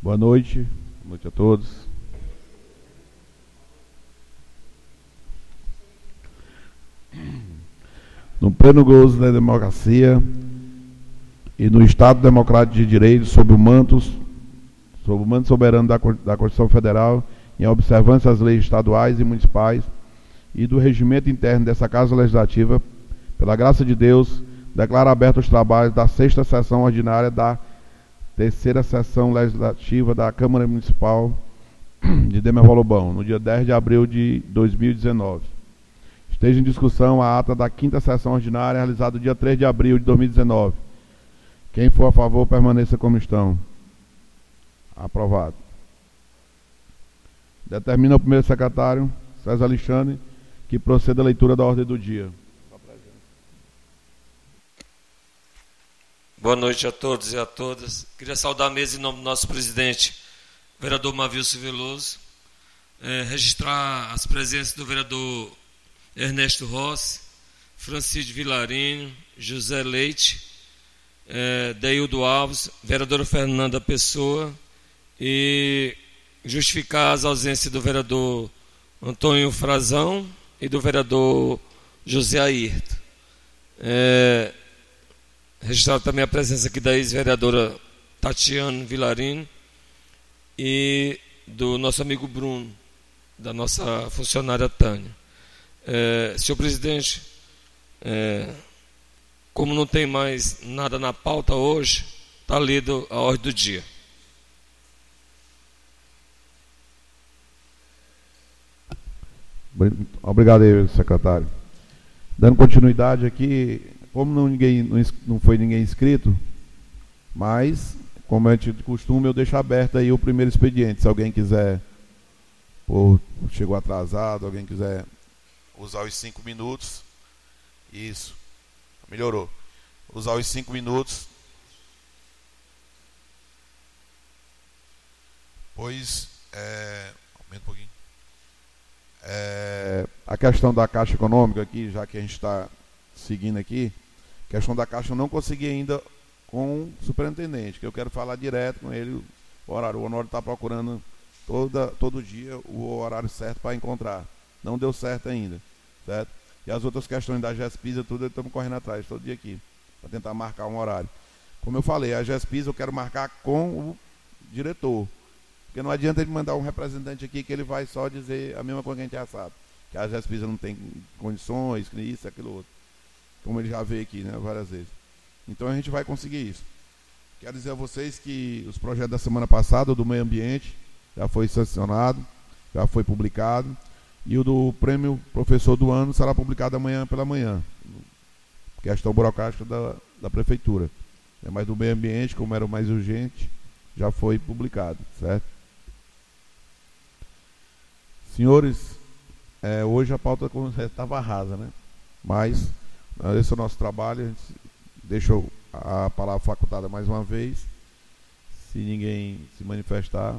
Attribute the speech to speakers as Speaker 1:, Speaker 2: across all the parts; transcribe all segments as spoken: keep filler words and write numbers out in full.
Speaker 1: Boa noite, boa noite a todos. No pleno gozo da democracia e no Estado Democrático de Direito, sob o manto, sob o manto soberano da, da Constituição Federal, em observância às leis estaduais e municipais e do regimento interno dessa Casa Legislativa, pela graça de Deus, declaro aberto os trabalhos da sexta sessão ordinária da terceira sessão legislativa da Câmara Municipal de Demerval Lobão, no dia dez de abril de dois mil e dezenove. Esteja em discussão a ata da quinta sessão ordinária, realizada no dia três de abril de dois mil e dezenove. Quem for a favor, permaneça como estão. Aprovado. Determina o primeiro secretário, César Alexandre, que proceda a leitura da ordem do dia.
Speaker 2: Boa noite a todos e a todas. Queria saudar a mesa em nome do nosso presidente, vereador Mavilson Veloso, é, registrar as presenças do vereador Ernesto Rossi, Francisco Vilarinho, José Leite, é, Deildo Alves, vereadora Fernanda Pessoa, e justificar as ausências do vereador Antônio Frazão e do vereador José Ayrton. É, registrar também a presença aqui da ex-vereadora Tatiana Vilarinho e do nosso amigo Bruno, da nossa funcionária Tânia. É, senhor presidente, é, como não tem mais nada na pauta hoje, está lido a ordem do dia.
Speaker 1: Obrigado aí, secretário. Dando continuidade aqui, como não, ninguém, não foi ninguém inscrito, mas, como é de costume, eu deixo aberto aí o primeiro expediente. Se alguém quiser, ou chegou atrasado, alguém quiser usar os cinco minutos, isso, melhorou. Usar os cinco minutos, pois, é, aumenta um pouquinho. É, a questão da Caixa Econômica aqui, já que a gente está seguindo aqui, a questão da Caixa eu não consegui ainda com o superintendente, que eu quero falar direto com ele, o horário. O Honório está procurando toda, todo dia o horário certo para encontrar. Não deu certo ainda, certo? E as outras questões da GESPISA, tudo, estamos correndo atrás, todo dia aqui, para tentar marcar um horário. Como eu falei, a GESPISA eu quero marcar com o diretor, porque não adianta ele mandar um representante aqui que ele vai só dizer a mesma coisa que a gente já sabe, que a GESPISA não tem condições, isso, aquilo outro, como ele já veio aqui, né, várias vezes. Então a gente vai conseguir isso. Quero dizer a vocês que os projetos da semana passada, o do meio ambiente, já foi sancionado, já foi publicado, e o do prêmio professor do ano será publicado amanhã pela manhã. Questão burocrática da, da prefeitura. Mas do meio ambiente, como era o mais urgente, já foi publicado, certo? Senhores, é, hoje a pauta estava rasa, né? Mas esse é o nosso trabalho. A gente deixa a palavra facultada mais uma vez. Se ninguém se manifestar,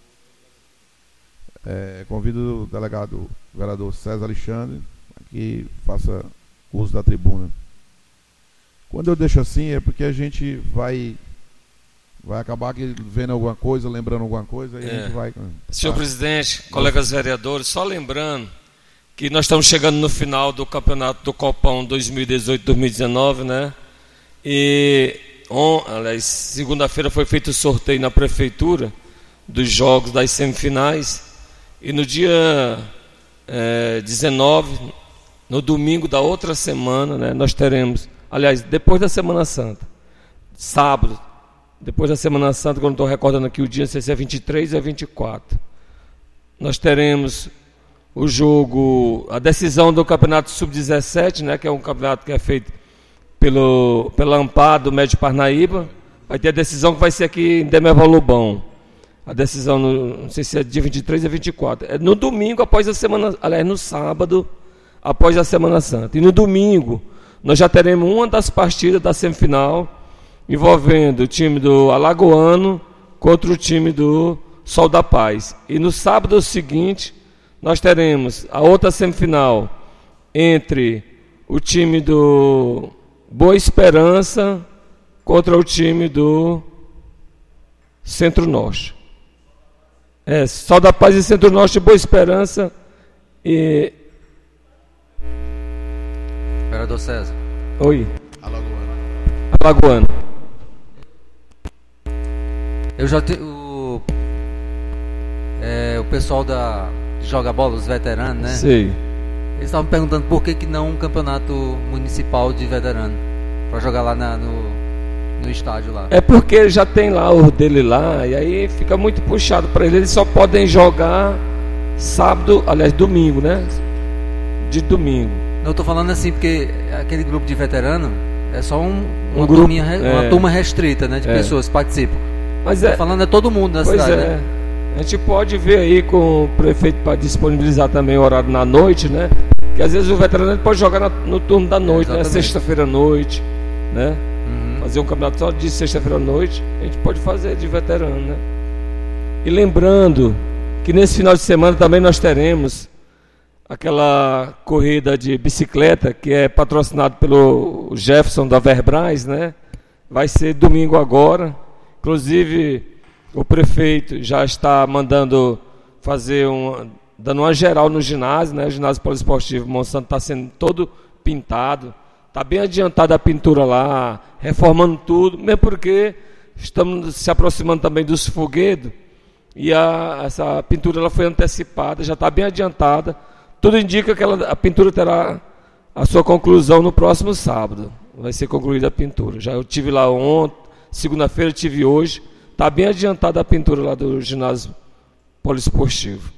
Speaker 1: é, convido o delegado, o vereador César Alexandre, que faça uso da tribuna. Quando eu deixo assim é porque a gente vai vai acabar aqui vendo alguma coisa, lembrando alguma coisa, e é. a gente vai...
Speaker 2: Senhor tá. Presidente, colegas vereadores, só lembrando que nós estamos chegando no final do campeonato do Copão dois mil e dezoito dois mil e dezenove, né? E, on, aliás, segunda-feira foi feito o sorteio na prefeitura dos jogos das semifinais, e no dia é, dezenove, no domingo da outra semana, né, nós teremos, aliás, depois da Semana Santa, sábado, depois da Semana Santa, quando estou recordando aqui o dia, não sei se é vinte e três ou é vinte e quatro, nós teremos o jogo, a decisão do campeonato sub dezessete, né, que é um campeonato que é feito pelo, pela AMPAR do Médio Parnaíba. Vai ter a decisão que vai ser aqui em Demerval Lobão. A decisão, no, não sei se é dia vinte e três ou vinte e quatro. É no domingo, após a semana, aliás, no sábado, após a Semana Santa. E no domingo, nós já teremos uma das partidas da semifinal, envolvendo o time do Alagoano contra o time do Sol da Paz. E no sábado seguinte, nós teremos a outra semifinal entre o time do Boa Esperança contra o time do Centro-Norte. É, Sal da Paz e Centro-Norte, Boa Esperança e...
Speaker 3: Vereador César.
Speaker 2: Oi.
Speaker 1: Alagoano.
Speaker 2: Alagoano.
Speaker 3: Eu já te, o, é, o pessoal da que joga bola, os veteranos, né?
Speaker 2: Sei.
Speaker 3: Eles estavam perguntando por que, que não um campeonato municipal de veterano para jogar lá na, no, no estádio lá.
Speaker 2: É porque já tem lá o dele lá, e aí fica muito puxado para eles. Eles só podem jogar sábado, aliás, domingo, né? De domingo.
Speaker 3: Eu tô falando assim porque aquele grupo de veterano é só um, uma,
Speaker 2: Um grupo,
Speaker 3: turminha, uma
Speaker 2: é.
Speaker 3: turma restrita, né? De
Speaker 2: É.
Speaker 3: pessoas que participam.
Speaker 2: Mas
Speaker 3: Tô
Speaker 2: é,
Speaker 3: falando é todo mundo da
Speaker 2: pois
Speaker 3: cidade,
Speaker 2: é.
Speaker 3: né?
Speaker 2: A gente pode ver aí com o prefeito para disponibilizar também o horário na noite, né? Que às vezes o veterano ele pode jogar na, no turno da noite, né?
Speaker 3: Exatamente.
Speaker 2: Sexta-feira à noite, né?
Speaker 3: Uhum.
Speaker 2: Fazer um campeonato só de sexta-feira à noite, a gente pode fazer de veterano, né? E lembrando que nesse final de semana também nós teremos aquela corrida de bicicleta que é patrocinado pelo Jefferson da Verbrais, né? Vai ser domingo agora. Inclusive o prefeito já está mandando fazer um, dando uma geral no ginásio, né? O ginásio poliesportivo Monsanto está sendo todo pintado, está bem adiantada a pintura lá, reformando tudo, mesmo porque estamos se aproximando também dos foguedos e a, essa pintura ela foi antecipada, já está bem adiantada. Tudo indica que ela, a pintura terá a sua conclusão no próximo sábado. Vai ser concluída a pintura. Já eu tive lá ontem, segunda-feira tive hoje. Está bem adiantada a pintura lá do ginásio poliesportivo.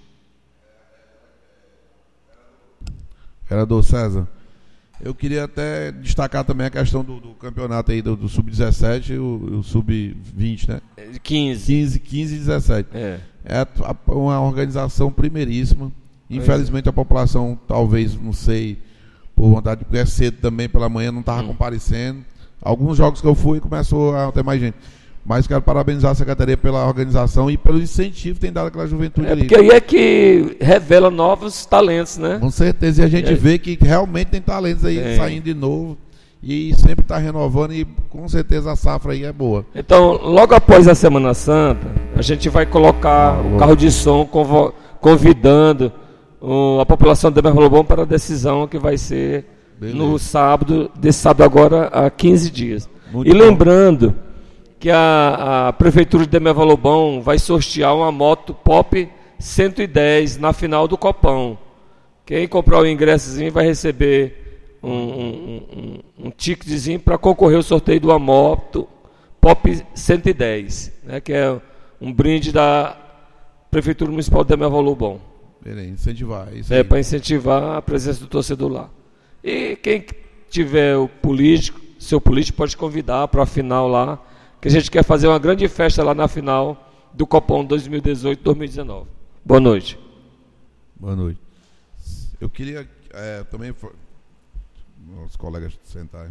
Speaker 1: Vereador César, eu queria até destacar também a questão do, do campeonato aí do, do sub dezessete e o, o sub vinte, né?
Speaker 2: quinze.
Speaker 1: quinze, quinze e dezessete.
Speaker 2: É.
Speaker 1: É a- uma organização primeiríssima. Infelizmente a população, talvez, não sei, por vontade, porque é cedo também pela manhã, não estava
Speaker 2: Hum.
Speaker 1: comparecendo. Alguns jogos que eu fui começou a ter mais gente. Mas quero parabenizar a Secretaria pela organização e pelo incentivo que tem dado àquela juventude
Speaker 2: É
Speaker 1: ali.
Speaker 2: porque aí é que revela novos talentos, né?
Speaker 1: Com certeza, e a gente
Speaker 2: É.
Speaker 1: vê que realmente tem talentos aí
Speaker 2: Tem.
Speaker 1: saindo de novo e sempre está renovando e com certeza a safra aí é boa.
Speaker 2: Então, logo após a Semana Santa, a gente vai colocar
Speaker 1: Ah,
Speaker 2: o
Speaker 1: boa.
Speaker 2: carro de som convo- convidando o- a população de Merlobão para a decisão que vai ser
Speaker 1: Beleza.
Speaker 2: no sábado, desse sábado agora, há quinze dias.
Speaker 1: Muito
Speaker 2: e
Speaker 1: bom.
Speaker 2: lembrando que a, a Prefeitura de Demer Lobão vai sortear uma moto Pop cento e dez na final do Copão. Quem comprar o ingressozinho vai receber um, um, um, um ticketzinho para concorrer ao sorteio de uma moto Pop cento e dez, né, que é um brinde da Prefeitura Municipal de Demer Lobão.
Speaker 1: Beleza, incentivar. É isso
Speaker 2: É,
Speaker 1: aí.
Speaker 2: para incentivar a presença do torcedor lá. E quem tiver o político, seu político pode convidar para a final lá, que a gente quer fazer uma grande festa lá na final do Copom dois mil e dezoito dois mil e dezenove. Boa noite.
Speaker 1: Boa noite. Eu queria é, também. fo- Os colegas sentarem.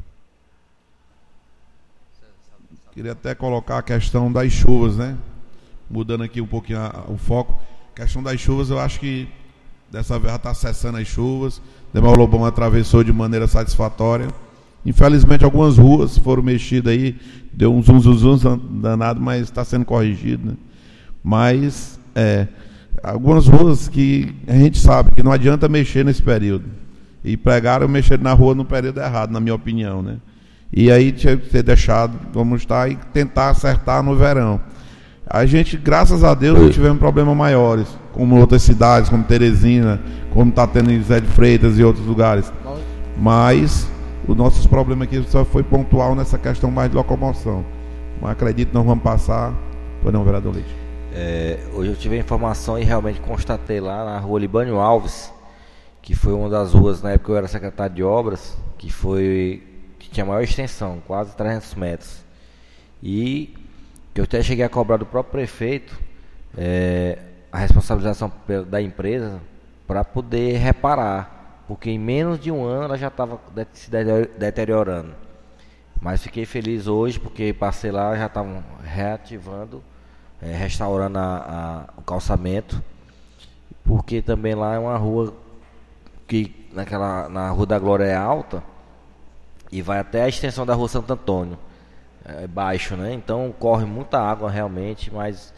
Speaker 1: Queria até colocar a questão das chuvas, né? Mudando aqui um pouquinho a- o foco. A questão das chuvas, eu acho que dessa vez já está cessando as chuvas. Demer Lobão atravessou de maneira satisfatória. Infelizmente, algumas ruas foram mexidas aí. Deu um zum, zum, zum danado, mas está sendo corrigido, né? Mas, é, algumas ruas que a gente sabe que não adianta mexer nesse período. E pregaram mexer na rua no período errado, na minha opinião, né? E aí tinha que ter deixado, vamos estar e tentar acertar no verão. A gente, graças a Deus, não tivemos problemas maiores, como outras cidades, como Teresina, como está tendo em José de Freitas e outros lugares. Mas os nossos problemas aqui só foi pontual nessa questão mais de locomoção. Mas acredito que nós vamos passar. Pois não, vereador Leite.
Speaker 4: É, hoje eu tive a informação e realmente constatei lá na rua Libânio Alves, que foi uma das ruas, na época que eu era secretário de obras, que foi que tinha maior extensão, quase trezentos metros. E que eu até cheguei a cobrar do próprio prefeito é, a responsabilização pe- da empresa para poder reparar, porque em menos de um ano ela já estava de- se de- deteriorando. Mas fiquei feliz hoje porque passei lá, já estavam reativando, é, restaurando a, a, o calçamento, porque também lá é uma rua que naquela, na Rua da Glória é alta e vai até a extensão da Rua Santo Antônio, é baixo, né? Então corre muita água realmente, mas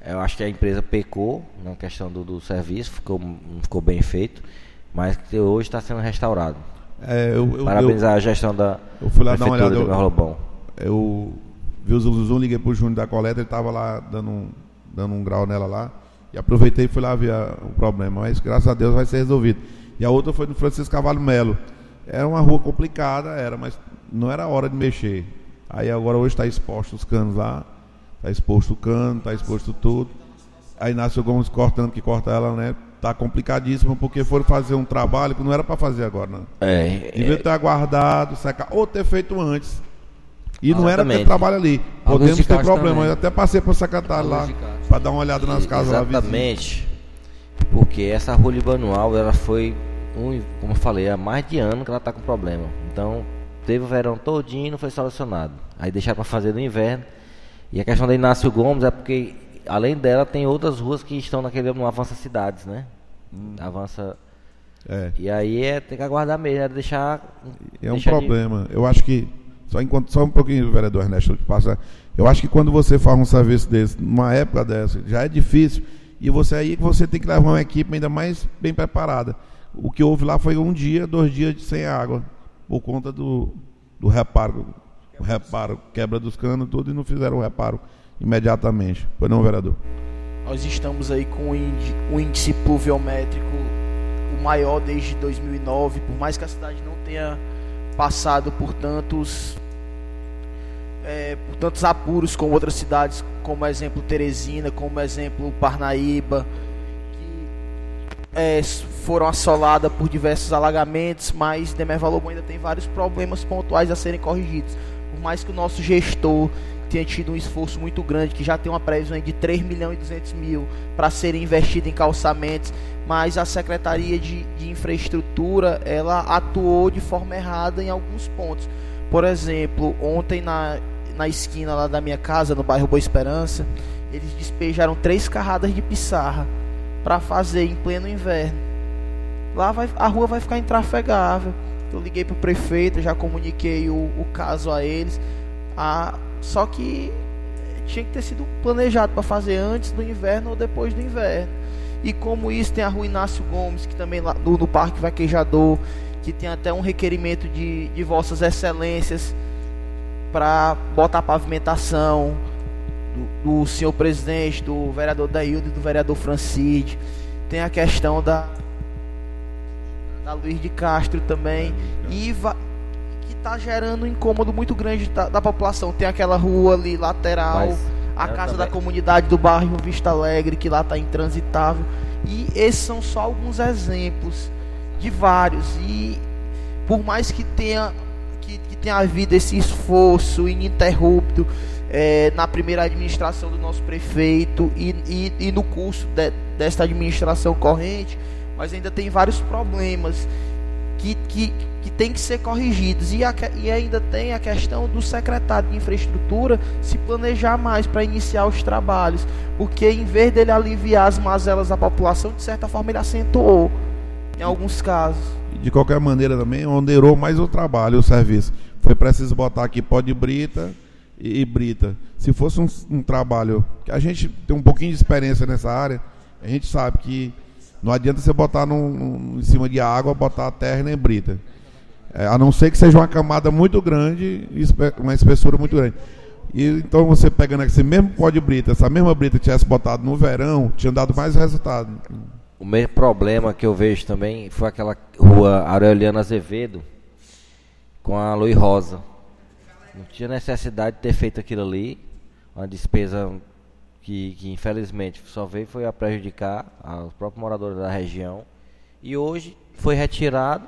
Speaker 4: Eu acho que a empresa pecou na questão do, do serviço, ficou, não ficou bem feito, mas que hoje está sendo restaurado.
Speaker 1: É, eu, eu,
Speaker 4: Parabenizar
Speaker 1: eu,
Speaker 4: a gestão da
Speaker 1: eu fui lá dar uma olhada,
Speaker 4: do Mel Lobão.
Speaker 1: Eu vi o Zuzum, liguei pro Júnior da coleta, ele estava lá dando um, dando um grau nela lá, e aproveitei e fui lá ver a, o problema, mas graças a Deus vai ser resolvido. E a outra foi no Francisco Carvalho Melo. Era uma rua complicada, era, mas não era hora de mexer. Aí agora hoje está exposto os canos lá, está exposto o cano, está exposto tudo. Aí Inácio Gomes cortando, que corta ela, né? Tá complicadíssimo, porque foram fazer um trabalho que não era para fazer agora, não.
Speaker 4: É,
Speaker 1: devia
Speaker 4: é...
Speaker 1: ter aguardado, secar, ou ter feito antes. E
Speaker 4: Exatamente.
Speaker 1: Não era ter trabalho ali. Podemos ter problema.
Speaker 3: Também.
Speaker 1: Eu até passei para o secretário lá, para dar uma olhada nas casas lá.
Speaker 4: Exatamente. Porque essa rua Libano Alves, ela foi, um, como eu falei, há mais de ano que ela está com problema. Então, teve o verão todinho e não foi solucionado. Aí deixaram para fazer no inverno. E a questão da Inácio Gomes é porque, além dela, tem outras ruas que estão naquele, no Avança Cidades, né? Hum. Avança...
Speaker 1: É.
Speaker 4: E aí é ter que aguardar mesmo, é deixar...
Speaker 1: É um
Speaker 4: deixar
Speaker 1: problema. De... Eu acho que... Só, enquanto, só um pouquinho, vereador Ernesto, que passa. Eu acho que quando você faz um serviço desse, numa época dessa, já é difícil. E você aí você tem que levar uma equipe ainda mais bem preparada. O que houve lá foi um dia, dois dias sem água, por conta do, do reparo. O reparo, quebra dos canos, tudo, e não fizeram o reparo imediatamente. Foi não, vereador?
Speaker 5: Nós estamos aí com o índice, o índice pluviométrico o maior desde dois mil e nove, por mais que a cidade não tenha passado por tantos é, por tantos apuros com outras cidades, como exemplo Teresina, como exemplo Parnaíba, que é, foram assoladas por diversos alagamentos, mas Demerval Lobão ainda tem vários problemas pontuais a serem corrigidos. Por mais que o nosso gestor tenha tido um esforço muito grande, que já tem uma previsão de três milhões e duzentos mil para serem investido em calçamentos, mas a Secretaria de, de Infraestrutura, ela atuou de forma errada em alguns pontos. Por exemplo, ontem na, na esquina lá da minha casa, no bairro Boa Esperança, eles despejaram três carradas de pissarra para fazer em pleno inverno. Lá vai, a rua vai ficar intrafegável. Eu liguei para o prefeito, já comuniquei o, o caso a eles, a, só que tinha que ter sido planejado para fazer antes do inverno ou depois do inverno. E como isso, tem a rua Inácio Gomes, que também lá no, no Parque Vaquejador, que tem até um requerimento de, de vossas excelências para botar pavimentação do, do senhor presidente, do vereador Daildo e do vereador Francide. Tem a questão da da Luiz de Castro também, e va, que está gerando um incômodo muito grande da, da população. Tem aquela rua ali lateral, mas a casa também da comunidade do bairro Vista Alegre, que lá está intransitável. E esses são só alguns exemplos de vários. E por mais que tenha, que, que tenha havido esse esforço ininterrupto é, na primeira administração do nosso prefeito e, e, e no curso de, desta administração corrente, mas ainda tem vários problemas que, que, que tem que ser corrigidos. E, a, e ainda tem a questão do secretário de Infraestrutura se planejar mais para iniciar os trabalhos, porque em vez dele aliviar as mazelas da população, de certa forma ele acentuou em alguns casos.
Speaker 1: E de qualquer maneira também onerou mais o trabalho, o serviço. Foi preciso botar aqui pó de brita e, e brita. Se fosse um, um trabalho que a gente tem um pouquinho de experiência nessa área, a gente sabe que não adianta você botar num, num, em cima de água, botar terra nem brita. É, a não ser que seja uma camada muito grande, uma espessura muito grande. E, então você pegando esse mesmo pó de brita, essa mesma brita que tivesse botado no verão, tinha dado mais resultado.
Speaker 4: O mesmo problema que eu vejo também foi aquela rua Aureliano Azevedo com a Luiz Rosa. Não tinha necessidade de ter feito aquilo ali, uma despesa Que, que infelizmente só veio foi a prejudicar os próprios moradores da região. E hoje foi retirado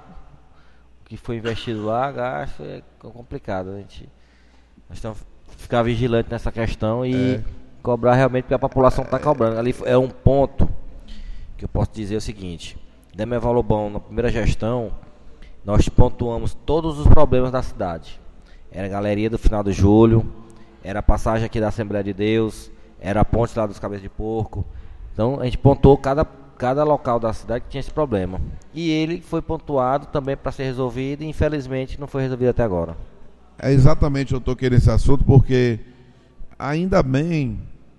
Speaker 4: o que foi investido lá, gasto, é complicado. A gente, nós temos que ficar vigilante nessa questão e é. cobrar realmente, porque a população está cobrando. Ali é um ponto que eu posso dizer o seguinte: Demerval Lobão, na primeira gestão, nós pontuamos todos os problemas da cidade. Era a galeria do final de julho, era a passagem aqui da Assembleia de Deus, era a ponte lá dos Cabeças de Porco. Então a gente pontuou cada, cada local da cidade que tinha esse problema. E ele foi pontuado também para ser resolvido e infelizmente não foi resolvido até agora.
Speaker 1: É exatamente, eu toquei nesse assunto porque ainda bem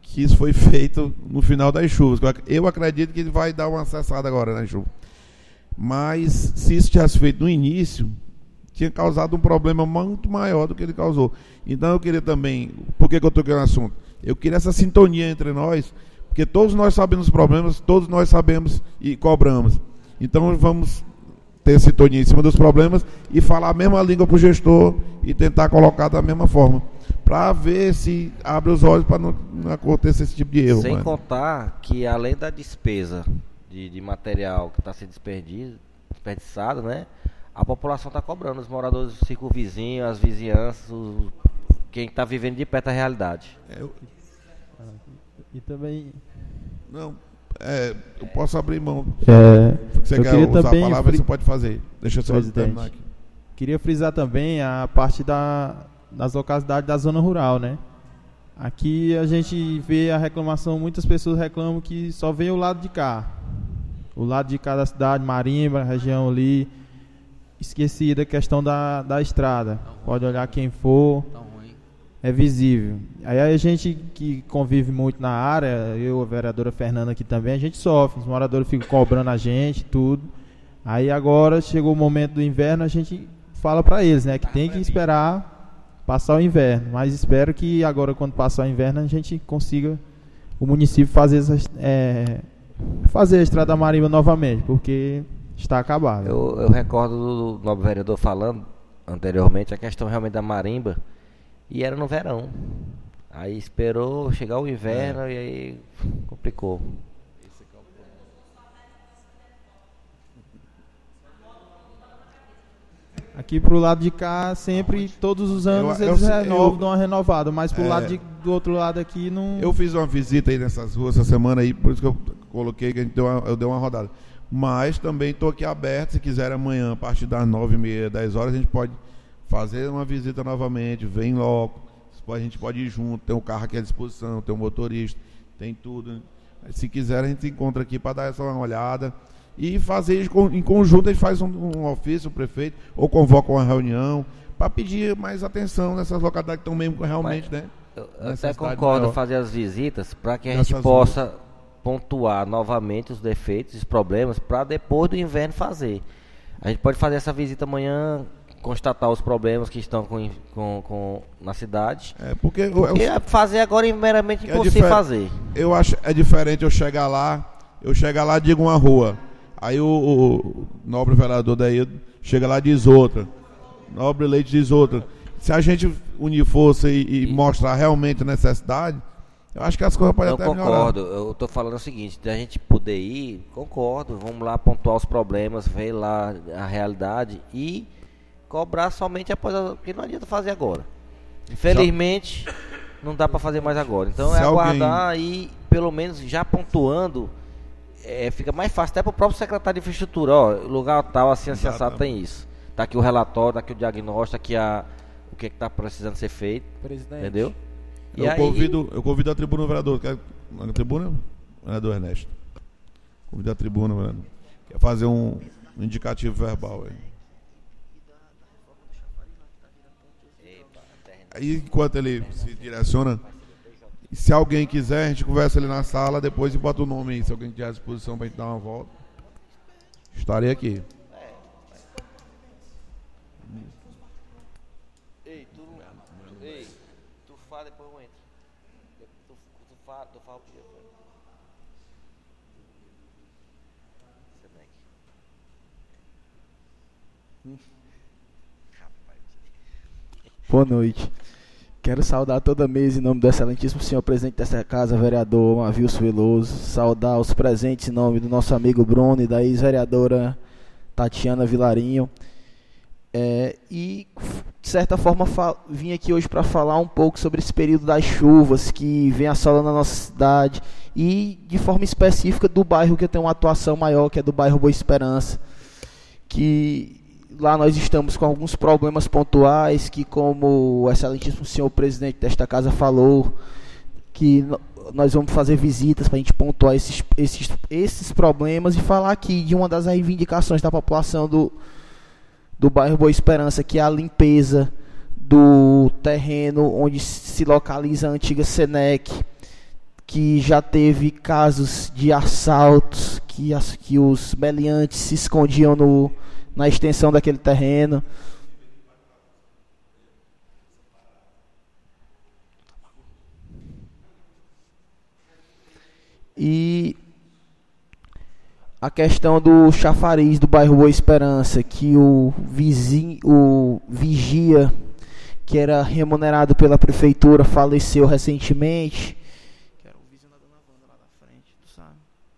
Speaker 1: que isso foi feito no final das chuvas. Eu acredito que ele vai dar uma cessada agora na chuva. Mas se isso tivesse feito no início, tinha causado um problema muito maior do que ele causou. Então eu queria também, por que, que eu toquei no assunto? Eu queria essa sintonia entre nós, porque todos nós sabemos os problemas, todos nós sabemos e cobramos. Então vamos ter sintonia em cima dos problemas e falar a mesma língua para o gestor e tentar colocar da mesma forma, para ver se abre os olhos para não, não acontecer esse tipo de erro.
Speaker 4: Sem
Speaker 1: mano.
Speaker 4: contar que além da despesa de, de material que está sendo desperdiçado, né, a população está cobrando, os moradores do círculo vizinho, as vizinhanças, os, quem está vivendo de perto a realidade.
Speaker 1: Eu...
Speaker 6: E também...
Speaker 1: Não, é, eu posso abrir mão.
Speaker 6: É,
Speaker 1: você
Speaker 6: eu
Speaker 1: quer
Speaker 6: queria
Speaker 1: usar
Speaker 6: também
Speaker 1: a palavra,
Speaker 6: fri...
Speaker 1: você pode fazer. Deixa eu só
Speaker 6: Presidente,
Speaker 1: terminar aqui.
Speaker 6: Queria frisar também a parte da, das localidades da zona rural, né? Aqui a gente vê a reclamação, muitas pessoas reclamam que só vê o lado de cá. O lado de cá da cidade, Marimba, região ali, esquecida a questão da, da estrada. Pode olhar quem for, é visível. Aí a gente que convive muito na área, eu, a vereadora Fernanda aqui também, a gente sofre. Os moradores ficam cobrando a gente, tudo. Aí agora chegou o momento do inverno, a gente fala para eles, né, que tem que esperar passar o inverno. Mas espero que agora, quando passar o inverno, a gente consiga, o município fazer essa, é, fazer a Estrada Marimba novamente, porque está acabada.
Speaker 4: Eu, eu recordo do nobre vereador falando anteriormente a questão realmente da marimba, e era no verão. Aí esperou chegar o inverno é. e aí complicou.
Speaker 6: Aqui pro lado de cá, sempre, todos os anos, eu, eles eu, renovam, eu, dão uma renovada, mas pro é, lado de, do outro lado aqui não...
Speaker 1: Eu fiz uma visita aí nessas ruas essa semana aí, por isso que eu coloquei, que a gente deu uma, eu dei uma rodada. Mas também estou aqui aberto, se quiser amanhã, a partir das nove e meia, dez horas, a gente pode fazer uma visita novamente, vem logo, a gente pode ir junto, tem um carro aqui à disposição, tem um motorista, tem tudo. Se quiser, a gente se encontra aqui para dar essa uma olhada e fazer em conjunto, a gente faz um, um ofício, o prefeito, ou convoca uma reunião, para pedir mais atenção nessas localidades que estão mesmo realmente,
Speaker 4: Mas,
Speaker 1: né?
Speaker 4: Eu até concordo em fazer as visitas para que a gente
Speaker 1: Nessas
Speaker 4: possa
Speaker 1: ruas.
Speaker 4: pontuar novamente os defeitos, os problemas, para depois do inverno fazer. A gente pode fazer essa visita amanhã, constatar os problemas que estão com, com, com na cidade.
Speaker 1: É porque,
Speaker 4: porque
Speaker 1: eu,
Speaker 4: fazer agora é meramente
Speaker 1: é
Speaker 4: impossível fazer.
Speaker 1: Eu acho é diferente eu chegar lá, eu chegar lá e digo uma rua, aí o, o nobre vereador daí chega lá e diz outra, nobre Leite diz outra. Se a gente unir força e, e, e mostrar realmente a necessidade, eu acho que as coisas podem até melhorar.
Speaker 4: Eu concordo, eu estou falando o seguinte, da gente poder ir, concordo, vamos lá pontuar os problemas, ver lá a realidade e cobrar somente após, a, porque não adianta fazer agora. Infelizmente, já... não dá para fazer mais agora. Então se é aguardar alguém... e, pelo menos, já pontuando, é, fica mais fácil até para o próprio secretário de infraestrutura. Ó, lugar tal, assim, assim, assado, tem isso. Tá aqui o relatório, tá aqui o diagnóstico, tá aqui a, o que está precisando ser feito. Presidente. Entendeu? E
Speaker 1: eu,
Speaker 4: aí...
Speaker 1: convido, eu convido a tribuna, vereador. Quer a tribuna? Vereador Ernesto. Convido a tribuna, vereador. Quer fazer um, um indicativo verbal aí. Aí, enquanto ele se direciona, se alguém quiser, a gente conversa ali na sala, depois e bota o nome aí, se alguém tiver à disposição para a gente dar uma volta. Estarei aqui.
Speaker 4: Ei, tu, ei, tu fala, depois eu entro. Tu, tu fala, tu fala o que eu
Speaker 5: Boa noite. Quero saudar toda a mesa em nome do excelentíssimo senhor presidente desta casa, vereador Mavilson Veloso. Saudar os presentes em nome do nosso amigo Bruno e da ex-vereadora Tatiana Vilarinho. É, e, de certa forma, vim aqui hoje para falar um pouco sobre esse período das chuvas que vem assolando a nossa cidade e, de forma específica, do bairro que eu tenho uma atuação maior, que é do bairro Boa Esperança, que... Lá nós estamos com alguns problemas pontuais que, como o excelentíssimo senhor presidente desta casa falou, que nós vamos fazer visitas para a gente pontuar esses, esses, esses problemas e falar aqui de uma das reivindicações da população do, do bairro Boa Esperança, que é a limpeza do terreno onde se localiza a antiga Senec, que já teve casos de assaltos, que, as, que os meliantes se escondiam no, na extensão daquele terreno. E a questão do chafariz do bairro Boa Esperança, que o vizinho, o vigia, que era remunerado pela prefeitura, faleceu recentemente. Que era o vizinho da dona Wanda lá na frente, tu sabe?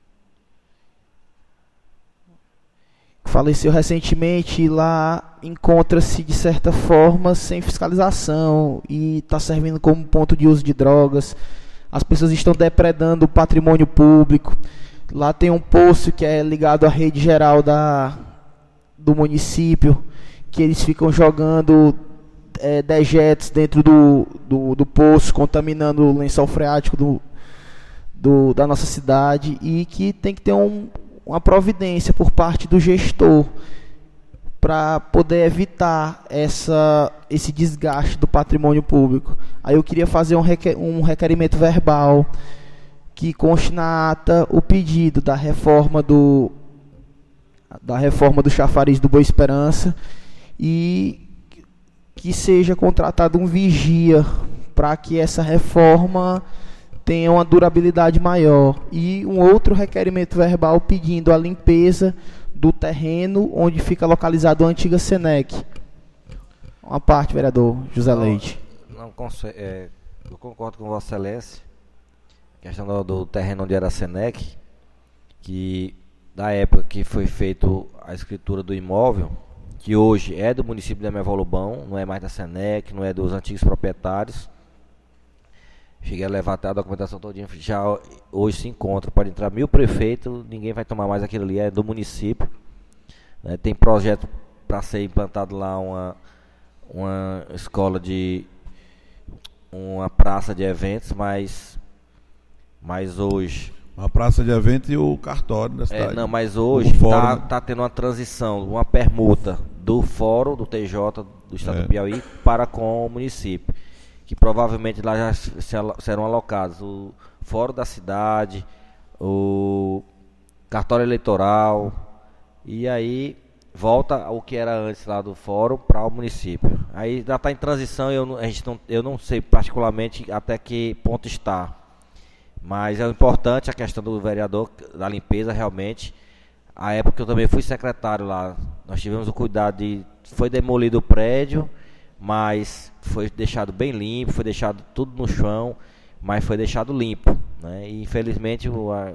Speaker 5: Faleceu recentemente e lá encontra-se, de certa forma, sem fiscalização e está servindo como ponto de uso de drogas. As pessoas estão depredando o patrimônio público. Lá tem um poço que é ligado à rede geral da, do município, que eles ficam jogando é, dejetos dentro do, do, do poço, contaminando o lençol freático do, do, da nossa cidade, e que tem que ter um, uma providência por parte do gestor para poder evitar essa, esse desgaste do patrimônio público. Aí eu queria fazer um, requer, um requerimento verbal que conste na ata o pedido da reforma do, da reforma do chafariz do Boa Esperança e que seja contratado um vigia para que essa reforma tenha uma durabilidade maior. E um outro requerimento verbal pedindo a limpeza do terreno onde fica localizado a antiga Senec. Uma parte, vereador José
Speaker 4: não,
Speaker 5: Leite.
Speaker 4: Não, é, eu concordo com Vossa Excelência. A questão do, do terreno onde era a Senec, que da época que foi feita a escritura do imóvel, que hoje é do município de Emevolubão, não é mais da Senec, não é dos antigos proprietários. Cheguei a levar até a documentação todinha, já hoje se encontra, pode entrar mil prefeitos, ninguém vai tomar mais aquilo ali, é do município. Né, tem projeto para ser implantado lá uma, uma escola de, uma praça de eventos, mas, mas hoje...
Speaker 1: A praça de eventos e o cartório da cidade.
Speaker 4: É, não, mas hoje está tá tendo uma transição, uma permuta do fórum, do T J, do estado é. do Piauí, para com o município. Que provavelmente lá já serão alocados o fórum da cidade, o cartório eleitoral, e aí volta o que era antes lá do fórum para o município. Aí já está em transição, eu, a gente não, eu não sei particularmente até que ponto está, mas é importante a questão do vereador, da limpeza realmente. A época que eu também fui secretário lá, nós tivemos o cuidado de... Foi demolido o prédio, mas foi deixado bem limpo, foi deixado tudo no chão, mas foi deixado limpo, né? E infelizmente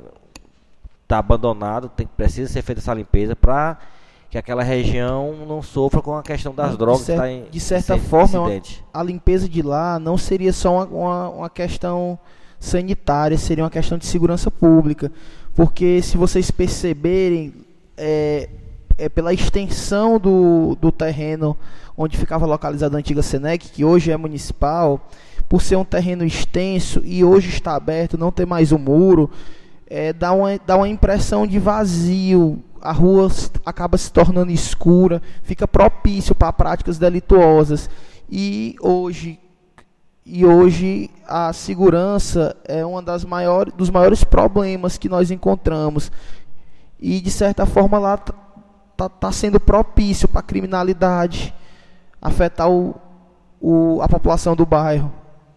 Speaker 4: está abandonado, tem, precisa ser feita essa limpeza para que aquela região não sofra com a questão das
Speaker 5: de
Speaker 4: drogas.
Speaker 5: Cer
Speaker 4: Tá em,
Speaker 5: de certa forma, uma, a limpeza de lá não seria só uma, uma, uma questão sanitária, seria uma questão de segurança pública, porque se vocês perceberem, é, é pela extensão do, do terreno onde ficava localizada a antiga Senec, que hoje é municipal, por ser um terreno extenso e hoje está aberto, não tem mais um muro, é, dá, uma, dá uma impressão de vazio, a rua acaba se tornando escura, fica propício para práticas delituosas. E hoje, e hoje a segurança é um maiores, dos maiores problemas que nós encontramos. E, de certa forma, lá está tá sendo propício para a criminalidade afetar o, o, a população do bairro.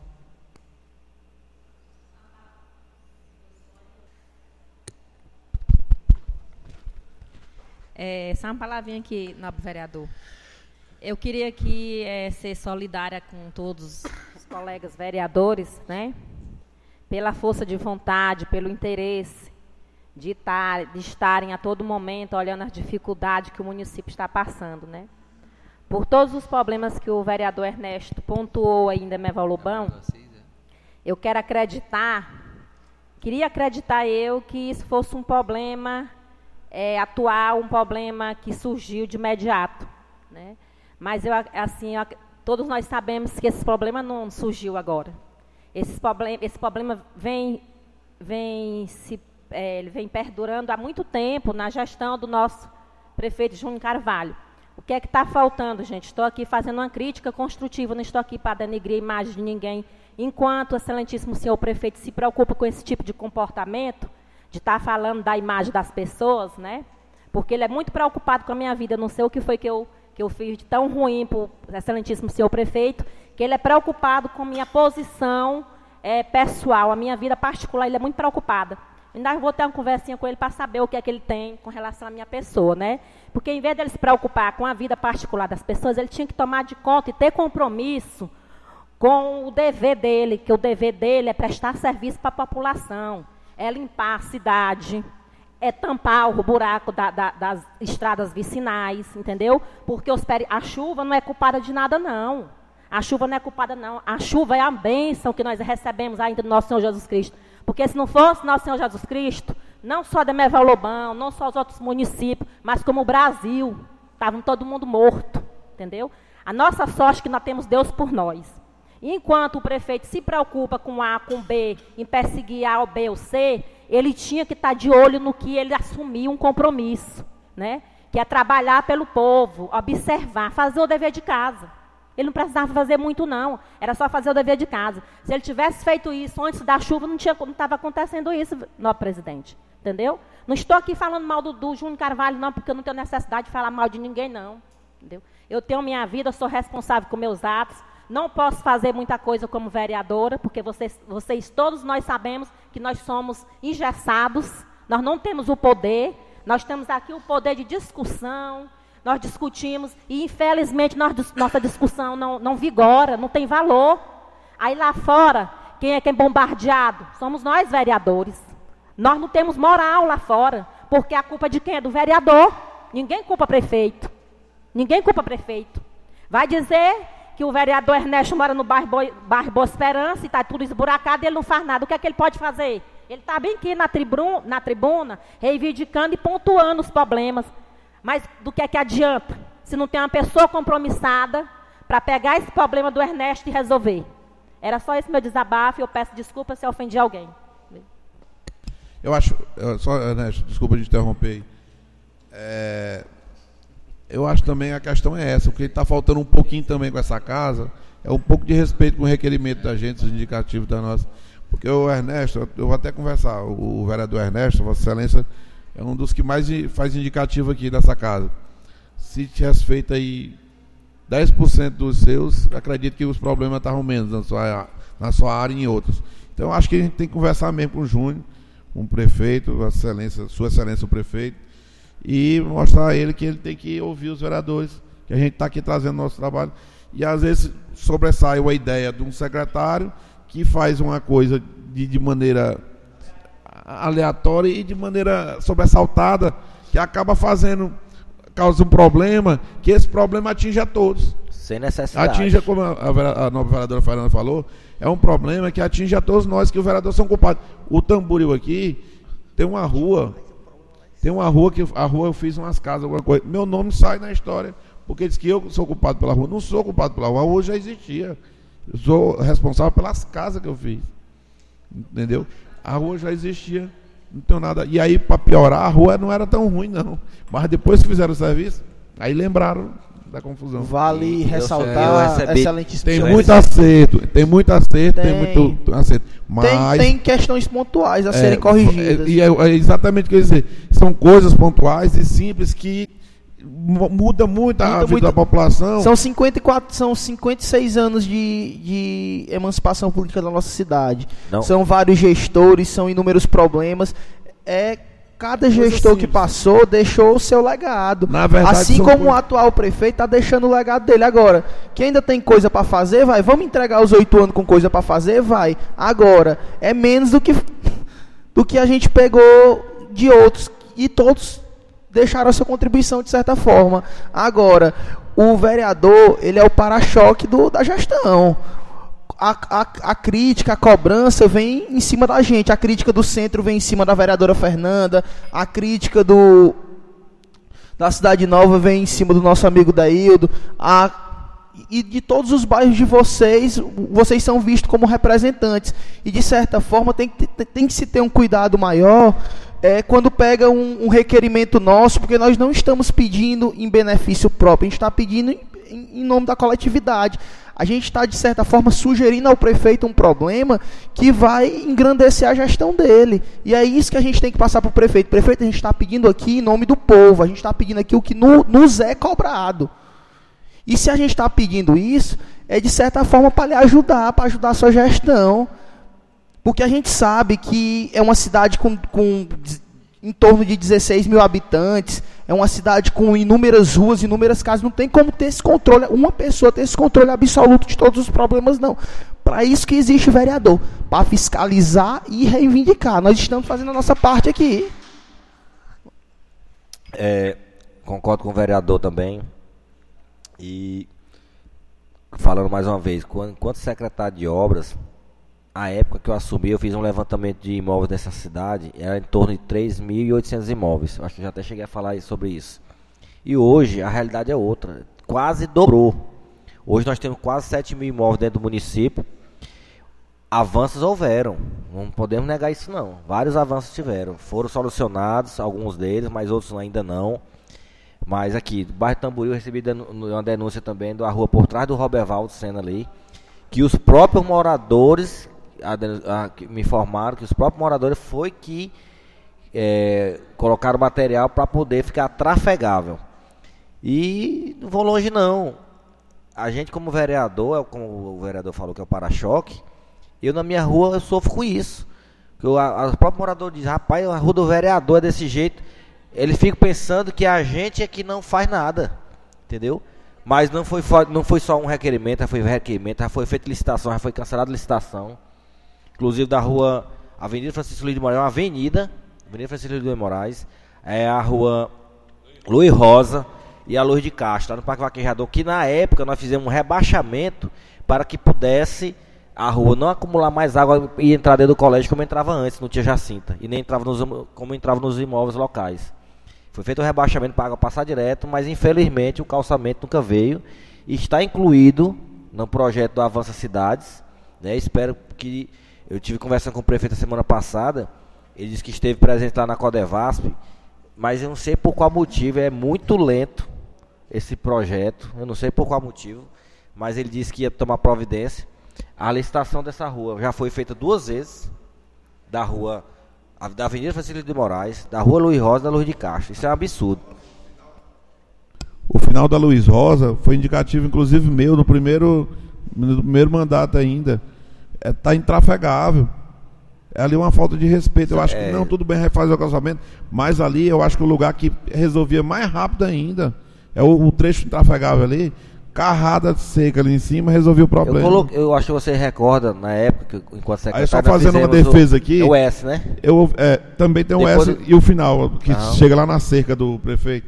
Speaker 7: É, só uma palavrinha aqui, nobre vereador. Eu queria aqui é, ser solidária com todos os colegas vereadores, né? Pela força de vontade, pelo interesse de, tar, de estarem a todo momento olhando as dificuldades que o município está passando, né? Por todos os problemas que o vereador Ernesto pontuou ainda em Emevolubão, eu quero acreditar, queria acreditar eu que isso fosse um problema é, atual, um problema que surgiu de imediato, né? Mas eu, assim, eu, todos nós sabemos que esse problema não surgiu agora. Esse problema, esse problema vem, vem, se, é, ele vem perdurando há muito tempo na gestão do nosso prefeito Júnior Carvalho. O que é que está faltando, gente? Estou aqui fazendo uma crítica construtiva, não estou aqui para denegrir a imagem de ninguém. Enquanto o excelentíssimo senhor prefeito se preocupa com esse tipo de comportamento, de estar tá falando da imagem das pessoas, né? Porque ele é muito preocupado com a minha vida. Eu não sei o que foi que eu, que eu fiz de tão ruim para o excelentíssimo senhor prefeito, que ele é preocupado com a minha posição é, pessoal, a minha vida particular, ele é muito preocupado. Ainda vou ter uma conversinha com ele para saber o que é que ele tem com relação à minha pessoa, né? Porque em vez dele se preocupar com a vida particular das pessoas, ele tinha que tomar de conta e ter compromisso com o dever dele, que o dever dele é prestar serviço para a população, é limpar a cidade, é tampar o buraco da, da, das estradas vicinais, entendeu? Porque os peri... a chuva não é culpada de nada, não. A chuva não é culpada, não. A chuva é a bênção que nós recebemos ainda do nosso Senhor Jesus Cristo. Porque se não fosse nosso Senhor Jesus Cristo, não só Demerval Lobão, não só os outros municípios, mas como o Brasil, estavam todo mundo morto, entendeu? A nossa sorte é que nós temos Deus por nós. E enquanto o prefeito se preocupa com A, com B, em perseguir A, ou B ou C, ele tinha que estar de olho no que ele assumiu um compromisso, né? Que é trabalhar pelo povo, observar, fazer o dever de casa. Ele não precisava fazer muito, não. Era só fazer o dever de casa. Se ele tivesse feito isso antes da chuva, não estava acontecendo isso, nosso presidente. Entendeu? Não estou aqui falando mal do, do Júnior Carvalho, não, porque eu não tenho necessidade de falar mal de ninguém, não. Entendeu? Eu tenho minha vida, eu sou responsável com meus atos. Não posso fazer muita coisa como vereadora, porque vocês, vocês todos nós sabemos que nós somos engessados. Nós não temos o poder. Nós temos aqui o poder de discussão. Nós discutimos e, infelizmente, nós, nossa discussão não, não vigora, não tem valor. Aí lá fora, quem é quem é bombardeado? Somos nós, vereadores. Nós não temos moral lá fora, porque a culpa de quem é do vereador. Ninguém culpa prefeito. Ninguém culpa prefeito. Vai dizer que o vereador Ernesto mora no bairro, Bo, bairro Boa Esperança e está tudo esburacado e ele não faz nada. O que é que ele pode fazer? Ele está bem aqui na, tribuna, na tribuna, reivindicando e pontuando os problemas. Mas do que é que adianta se não tem uma pessoa compromissada para pegar esse problema do Ernesto e resolver? Era só esse meu desabafo e eu peço desculpa se eu ofendi alguém.
Speaker 1: Eu acho, só Ernesto, desculpa de interromper. É, eu acho também a questão é essa, o que está faltando um pouquinho também com essa casa é um pouco de respeito com o requerimento da gente, os indicativos da nossa. Porque o Ernesto, eu vou até conversar, o, o vereador Ernesto, Vossa Excelência, é um dos que mais faz indicativo aqui nessa casa. Se tivesse feito aí dez por cento dos seus, acredito que os problemas estavam menos na sua, na sua área e em outros. Então, eu acho que a gente tem que conversar mesmo com o Júnior, com o prefeito, Vossa Excelência, Sua Excelência o prefeito, e mostrar a ele que ele tem que ouvir os vereadores, que a gente está aqui trazendo nosso trabalho. E, às vezes, sobressai a ideia de um secretário que faz uma coisa de, de maneira aleatória e de maneira sobressaltada, que acaba fazendo, causa um problema, que esse problema atinge a todos.
Speaker 4: Sem necessidade.
Speaker 1: Atinge, como a, a, a nova vereadora Fernanda falou, é um problema que atinge a todos nós, que os vereadores são culpados. O Tamboril aqui tem uma rua, tem uma rua que a rua eu fiz umas casas, alguma coisa. Meu nome sai na história, porque diz que eu sou culpado pela rua. Não sou culpado pela rua, a rua já existia. Eu sou responsável pelas casas que eu fiz. Entendeu? A rua já existia, não tem nada. E aí, para piorar, a rua não era tão ruim, não. Mas depois que fizeram o serviço, aí lembraram da confusão.
Speaker 5: Vale
Speaker 4: E
Speaker 5: ressaltar, excelente.
Speaker 1: Tem muito acerto, tem muito acerto, tem, tem muito acerto. Mas
Speaker 5: tem, tem questões pontuais a
Speaker 1: é,
Speaker 5: serem corrigidas.
Speaker 1: E é, é exatamente o que eu ia dizer. São coisas pontuais e simples que muda muito a
Speaker 5: muda
Speaker 1: vida
Speaker 5: muito.
Speaker 1: da população.
Speaker 5: São cinquenta e quatro, são cinquenta e seis anos de, de emancipação política da nossa cidade. Não. São vários gestores, são inúmeros problemas. É, cada gestor que passou deixou o seu legado.
Speaker 1: Na verdade,
Speaker 5: assim como
Speaker 1: coisas...
Speaker 5: o atual prefeito está deixando o legado dele. Agora, quem ainda tem coisa para fazer, vai. Vamos entregar os oito anos com coisa para fazer? Vai. Agora, é menos do que, do que a gente pegou de outros. E todos deixaram a sua contribuição de certa forma. Agora, o vereador, ele é o para-choque do, da gestão. A, a, a crítica, a cobrança vem em cima da gente. A crítica do centro vem em cima da vereadora Fernanda. A crítica do, da Cidade Nova vem em cima do nosso amigo Daildo. A, e de todos os bairros de vocês, vocês são vistos como representantes. E de certa forma tem que, tem que se ter um cuidado maior é quando pega um, um requerimento nosso, porque nós não estamos pedindo em benefício próprio, a gente está pedindo em, em, em nome da coletividade. A gente está, de certa forma, sugerindo ao prefeito um problema que vai engrandecer a gestão dele. E é isso que a gente tem que passar para o prefeito. Prefeito, a gente está pedindo aqui em nome do povo, a gente está pedindo aqui o que no, nos é cobrado. E se a gente está pedindo isso, é de certa forma para lhe ajudar, para ajudar a sua gestão. Porque a gente sabe que é uma cidade com, com em torno de dezesseis mil habitantes, é uma cidade com inúmeras ruas, inúmeras casas, não tem como ter esse controle, uma pessoa ter esse controle absoluto de todos os problemas, não. Para isso que existe o vereador, para fiscalizar e reivindicar. Nós estamos fazendo a nossa parte aqui.
Speaker 4: É, concordo com o vereador também. E falando mais uma vez, enquanto secretário de obras, a época que eu assumi, eu fiz um levantamento de imóveis nessa cidade, era em torno de três mil e oitocentos imóveis. Eu acho que já até cheguei a falar sobre isso. E hoje a realidade é outra, quase dobrou. Hoje nós temos quase sete mil imóveis dentro do município. Avanços houveram, não podemos negar isso não. Vários avanços tiveram, foram solucionados, alguns deles, mas outros ainda não. Mas aqui, do bairro Tamboril, eu recebi uma denúncia também da rua por trás do Robervaldo Senna ali, que os próprios moradores a, a, me informaram que os próprios moradores foi que é, colocaram material para poder ficar trafegável. E não vou longe não. A gente como vereador, como o vereador falou que é o para-choque, eu na minha rua eu sofro com isso. Eu, a, a, o próprio morador diz, rapaz, a rua do vereador é desse jeito. Eles ficam pensando que a gente é que não faz nada, entendeu? Mas não foi, não foi só um requerimento, já foi requerimento, já foi feita licitação, já foi cancelada licitação. Inclusive da rua Avenida Francisco Luiz de Moraes, uma avenida, Avenida Francisco Luiz de Moraes, é a rua Luiz Rosa e a Luz de Castro, lá no Parque Vaquejador, que na época nós fizemos um rebaixamento para que pudesse a rua não acumular mais água e entrar dentro do colégio como entrava antes, não tinha jacinta, e nem entrava nos, como entrava nos imóveis locais. Foi feito o rebaixamento para a água passar direto, mas infelizmente o calçamento nunca veio e está incluído no projeto do Avança Cidades, né? Espero que... Eu tive conversando com o prefeito a semana passada, ele disse que esteve presente lá na Codevasp, mas eu não sei por qual motivo, é muito lento esse projeto, eu não sei por qual motivo, mas ele disse que ia tomar providência. A licitação dessa rua já foi feita duas vezes, da rua, da Avenida Francisco de Moraes, da rua Luiz Rosa e da Luz de Castro. Isso é um absurdo.
Speaker 1: O final da Luiz Rosa foi indicativo, inclusive, meu, no primeiro, no primeiro mandato ainda. Está é, intrafegável. É ali uma falta de respeito. Eu acho é... que não, tudo bem refazer o calçamento, mas ali eu acho que o lugar que resolvia mais rápido ainda é o, o trecho intrafegável ali, carrada seca ali em cima, resolveu o problema.
Speaker 4: Eu, coloquei, eu acho que você recorda na época, enquanto secretário.
Speaker 1: Aí só fazendo uma defesa
Speaker 4: o,
Speaker 1: aqui.
Speaker 4: O S, né?
Speaker 1: Eu, é, também tem o
Speaker 4: Depois
Speaker 1: S
Speaker 4: do...
Speaker 1: e o final, que
Speaker 4: não.
Speaker 1: chega lá na cerca do prefeito.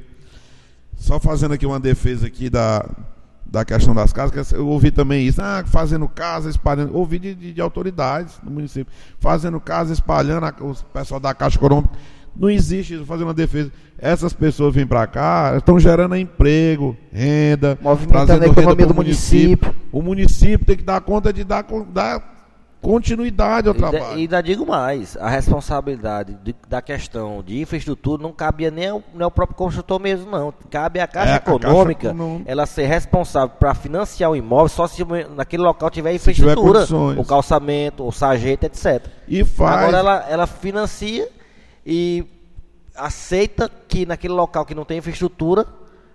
Speaker 1: Só fazendo aqui uma defesa aqui da. da questão das casas, que eu ouvi também isso, ah, fazendo casa, espalhando, ouvi de, de, de autoridades do município, fazendo casa, espalhando, a, o pessoal da Caixa Econômica, não existe isso, fazendo uma defesa. Essas pessoas vêm para cá, estão gerando emprego, renda,
Speaker 5: movimentando a economia do município.
Speaker 1: município. O município tem que dar conta de dar, dar continuidade ao
Speaker 4: e
Speaker 1: trabalho.
Speaker 4: Da, e ainda digo mais, a responsabilidade de, da questão de infraestrutura não cabia nem ao, nem ao próprio construtor mesmo, não. Cabe à Caixa
Speaker 1: é,
Speaker 4: Econômica,
Speaker 1: a Caixa
Speaker 4: ela ser responsável para financiar o imóvel só se naquele local tiver infraestrutura,
Speaker 1: tiver
Speaker 4: o calçamento, o sarjeta, etcétera.
Speaker 1: E faz...
Speaker 4: Agora ela, ela financia e aceita que naquele local que não tem infraestrutura,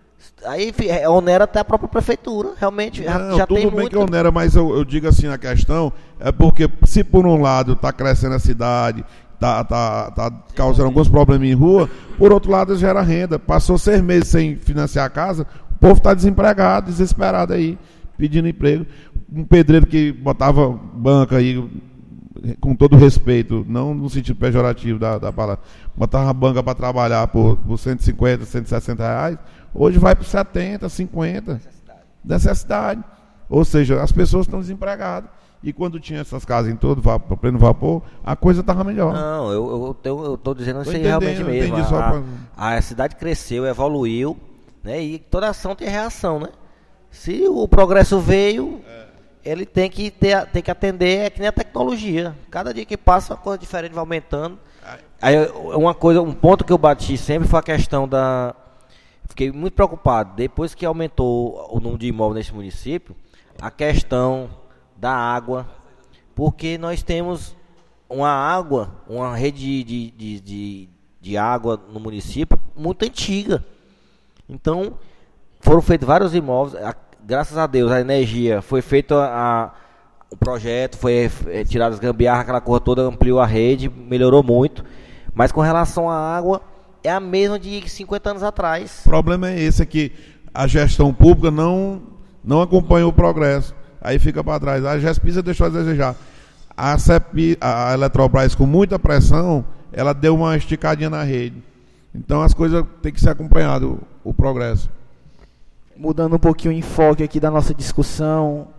Speaker 4: aí onera até a própria prefeitura, realmente.
Speaker 1: Não,
Speaker 4: já
Speaker 1: tudo
Speaker 4: tem
Speaker 1: bem
Speaker 4: muito...
Speaker 1: que onera, mas eu, eu digo assim, a questão é porque se por um lado está crescendo a cidade, está tá, tá causando alguns problemas em rua, por outro lado gera renda. Passou seis meses sem financiar a casa, o povo está desempregado, desesperado aí, pedindo emprego. Um pedreiro que botava banca aí, com todo respeito, não no sentido pejorativo da, da palavra, botava banca para trabalhar por, por cento e cinquenta, cento e sessenta reais, hoje vai por setenta, cinquenta, necessidade. necessidade. Ou seja, as pessoas estão desempregadas. E quando tinha essas casas em todo vapor, pleno vapor, a coisa estava melhor.
Speaker 4: Não, eu estou dizendo isso
Speaker 1: aí
Speaker 4: realmente mesmo. A,
Speaker 1: pra...
Speaker 4: a cidade cresceu, evoluiu, né? E toda ação tem reação, né? Se o progresso veio, é. ele tem que, ter, tem que atender, é que nem a tecnologia. Cada dia que passa, uma coisa diferente vai aumentando. Aí, uma coisa, um ponto que eu bati sempre foi a questão da... Fiquei muito preocupado, depois que aumentou o número de imóveis nesse município, a questão da água, porque nós temos uma água, uma rede de, de, de, de água no município muito antiga. Então, foram feitos vários imóveis, a, graças a Deus, a energia, foi feito a, a, o projeto, foi é, tirado as gambiarras, aquela coisa toda, ampliou a rede, melhorou muito, mas com relação à água, é a mesma de cinquenta anos atrás.
Speaker 1: O problema é esse, é que a gestão pública não, não acompanha o progresso, aí fica para trás. A Gespisa deixou a desejar. A, CEP, a Eletrobras, com muita pressão, ela deu uma esticadinha na rede. Então as coisas têm que ser acompanhadas, o, o progresso.
Speaker 5: Mudando um pouquinho o enfoque aqui da nossa discussão.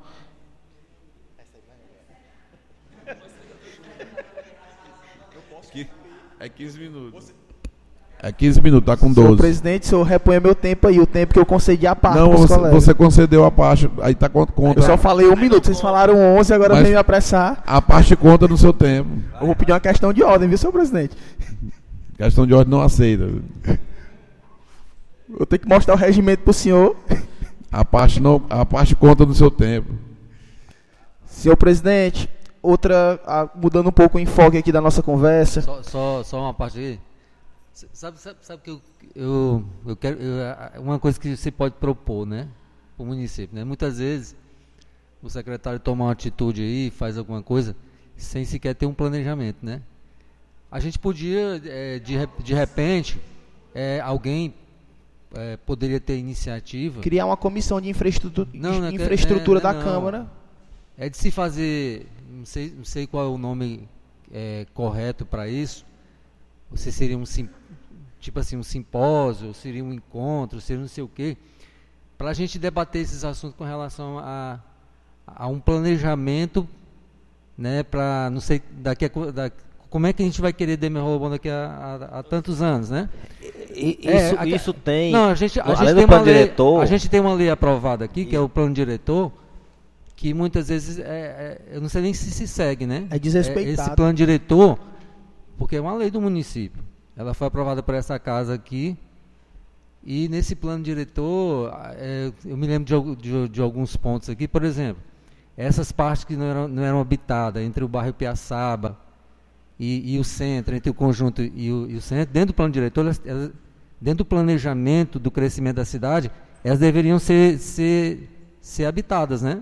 Speaker 1: É quinze minutos. É quinze minutos, tá com doze.
Speaker 5: Senhor presidente, o senhor reponha meu tempo aí, o tempo que eu concedi a parte.
Speaker 1: Não, você, você concedeu a parte, aí tá conta.
Speaker 5: Eu só falei um minuto, vocês falaram onze, agora eu venho me apressar.
Speaker 1: A parte conta no seu tempo.
Speaker 5: Eu vou pedir uma questão de ordem, viu, senhor presidente?
Speaker 1: Questão de ordem não aceita.
Speaker 5: Eu tenho que mostrar o regimento pro senhor.
Speaker 1: A parte, não, a parte conta no seu tempo.
Speaker 5: Senhor presidente, outra, mudando um pouco o enfoque aqui da nossa conversa.
Speaker 3: Só, só, só uma parte aí. Sabe, sabe, sabe que eu, eu, eu quero, eu, uma coisa que você pode propor, né, para o município, né? Muitas vezes o secretário toma uma atitude aí, faz alguma coisa, sem sequer ter um planejamento, né? A gente podia, é, de, de repente, é, alguém é, poderia ter iniciativa...
Speaker 5: Criar uma comissão de infraestrutura,
Speaker 3: não, não,
Speaker 5: infraestrutura
Speaker 3: é,
Speaker 5: da
Speaker 3: não,
Speaker 5: Câmara.
Speaker 3: É de se fazer, não sei, não sei qual é o nome é, correto para isso, você seria um tipo assim, um simpósio, seria um encontro, seria não sei o quê, para a gente debater esses assuntos com relação a, a um planejamento, né, para, não sei, daqui a, da, como é que a gente vai querer Demerol daqui a, a, a tantos anos, né?
Speaker 4: E, isso, é, a, isso tem...
Speaker 3: Não, a gente, a, gente tem uma lei, diretor... a gente tem uma lei aprovada aqui, que é o plano diretor, que muitas vezes, é, é, eu não sei nem se se segue, né?
Speaker 5: É desrespeitado.
Speaker 3: É, esse plano diretor, porque é uma lei do município. Ela foi aprovada por essa casa aqui. E nesse plano diretor, é, eu me lembro de, de, de alguns pontos aqui. Por exemplo, essas partes que não eram, não eram habitadas, entre o bairro Piaçaba e, e o centro, entre o conjunto e o, e o centro, dentro do plano diretor, elas, elas, dentro do planejamento do crescimento da cidade, elas deveriam ser, ser, ser habitadas, né?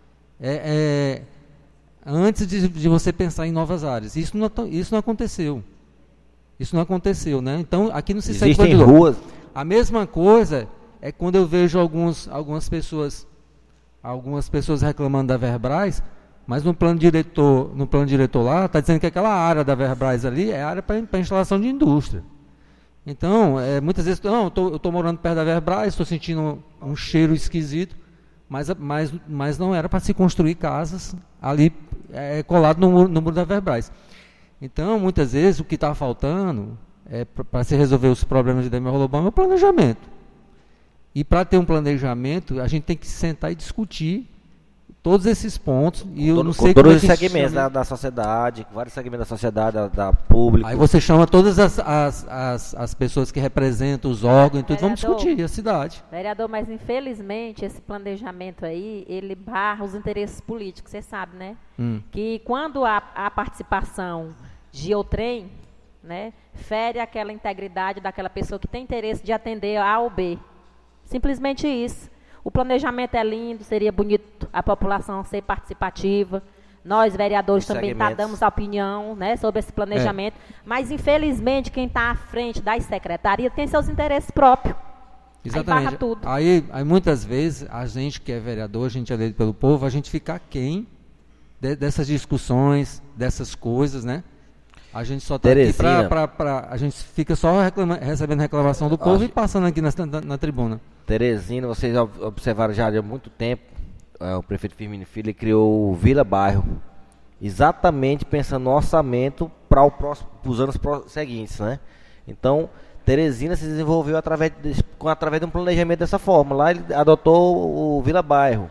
Speaker 3: É, é, antes de, de você pensar em novas áreas. Isso não, isso não aconteceu. Isso não aconteceu, né? Então, aqui não se segue
Speaker 4: Existem ruas.
Speaker 3: A mesma coisa é quando eu vejo alguns, algumas pessoas, algumas pessoas reclamando da Verbras, mas no plano diretor, no plano diretor lá, está dizendo que aquela área da Verbras ali é área para instalação de indústria. Então, é, muitas vezes, não, eu estou morando perto da Verbras, estou sentindo um cheiro esquisito, mas, mas, mas não era para se construir casas ali é, colado no, no muro da Verbras. Então, muitas vezes, o que está faltando é, para se resolver os problemas de Demerol é o planejamento. E para ter um planejamento, a gente tem que sentar e discutir todos esses pontos. E eu
Speaker 4: Todo,
Speaker 3: não sei
Speaker 4: todos
Speaker 3: como
Speaker 4: os
Speaker 3: é que
Speaker 4: segmentos da, da sociedade, vários segmentos da sociedade, da, da pública.
Speaker 3: Aí você chama todas as, as, as, as pessoas que representam os órgãos e tudo, vamos discutir a cidade.
Speaker 7: Vereador, mas infelizmente esse planejamento aí, ele barra os interesses políticos, você sabe, né? Hum. Que quando há a participação de outrem, né, fere aquela integridade daquela pessoa que tem interesse de atender A ou B. Simplesmente isso. O planejamento é lindo, seria bonito a população ser participativa. Nós, vereadores, também tá, damos a opinião, né, sobre esse planejamento. É. Mas, infelizmente, quem está à frente das secretarias tem seus interesses próprios.
Speaker 3: Exatamente.
Speaker 7: Aí barra tudo.
Speaker 3: Aí, aí, muitas vezes, a gente que é vereador, a gente é eleito pelo povo, a gente fica aquém de, dessas discussões, dessas coisas, né? A gente só está aqui para... A gente fica só reclama, recebendo reclamação do povo Acho... e passando aqui na, na, na tribuna.
Speaker 4: Teresina, vocês observaram já há muito tempo, é, o prefeito Firmino Filho ele criou o Vila Bairro, exatamente pensando no orçamento para os anos seguintes, né? Então, Teresina se desenvolveu através de, através de um planejamento dessa forma. Lá ele adotou o Vila Bairro.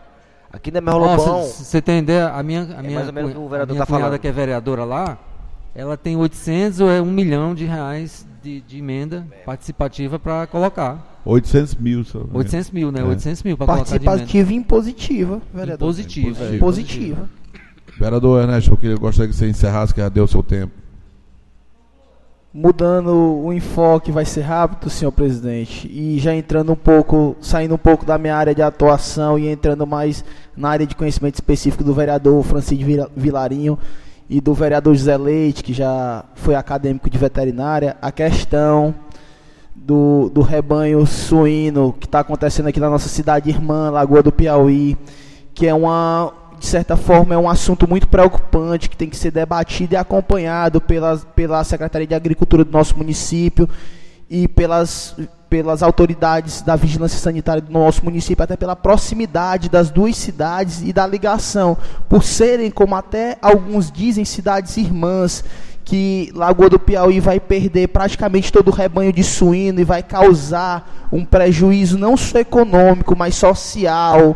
Speaker 4: Aqui em Demerlobão...
Speaker 3: Você tem ideia, a minha, a
Speaker 4: É
Speaker 3: minha,
Speaker 4: mais ou menos o que o
Speaker 3: a
Speaker 4: vereador
Speaker 3: minha
Speaker 4: tá
Speaker 3: cunhada
Speaker 4: falando.
Speaker 3: que é vereadora lá, ela tem oitocentos ou é um milhão de reais de, de emenda participativa para colocar.
Speaker 1: oitocentos mil. Só,
Speaker 3: oitocentos mil, né?
Speaker 1: É.
Speaker 3: oitocentos mil para colocar de emenda.
Speaker 5: Participativa e impositiva, vereador.
Speaker 3: Impositiva. é.
Speaker 5: Impositiva.
Speaker 1: Vereador Ernesto, eu queria, gostaria que você encerrasse, que já deu o seu tempo.
Speaker 5: Mudando o enfoque, vai ser rápido, senhor presidente, e já entrando um pouco, saindo um pouco da minha área de atuação e entrando mais na área de conhecimento específico do vereador Francisco Vilarinho e do vereador José Leite, que já foi acadêmico de veterinária, a questão do, do rebanho suíno que está acontecendo aqui na nossa cidade irmã, Lagoa do Piauí, que é uma... de certa forma é um assunto muito preocupante, que tem que ser debatido e acompanhado pela, pela Secretaria de Agricultura do nosso município e pelas, pelas autoridades da vigilância sanitária do nosso município, até pela proximidade das duas cidades e da ligação, por serem, como até alguns dizem, cidades irmãs, que Lagoa do Piauí vai perder praticamente todo o rebanho de suíno e vai causar um prejuízo não só econômico, mas social,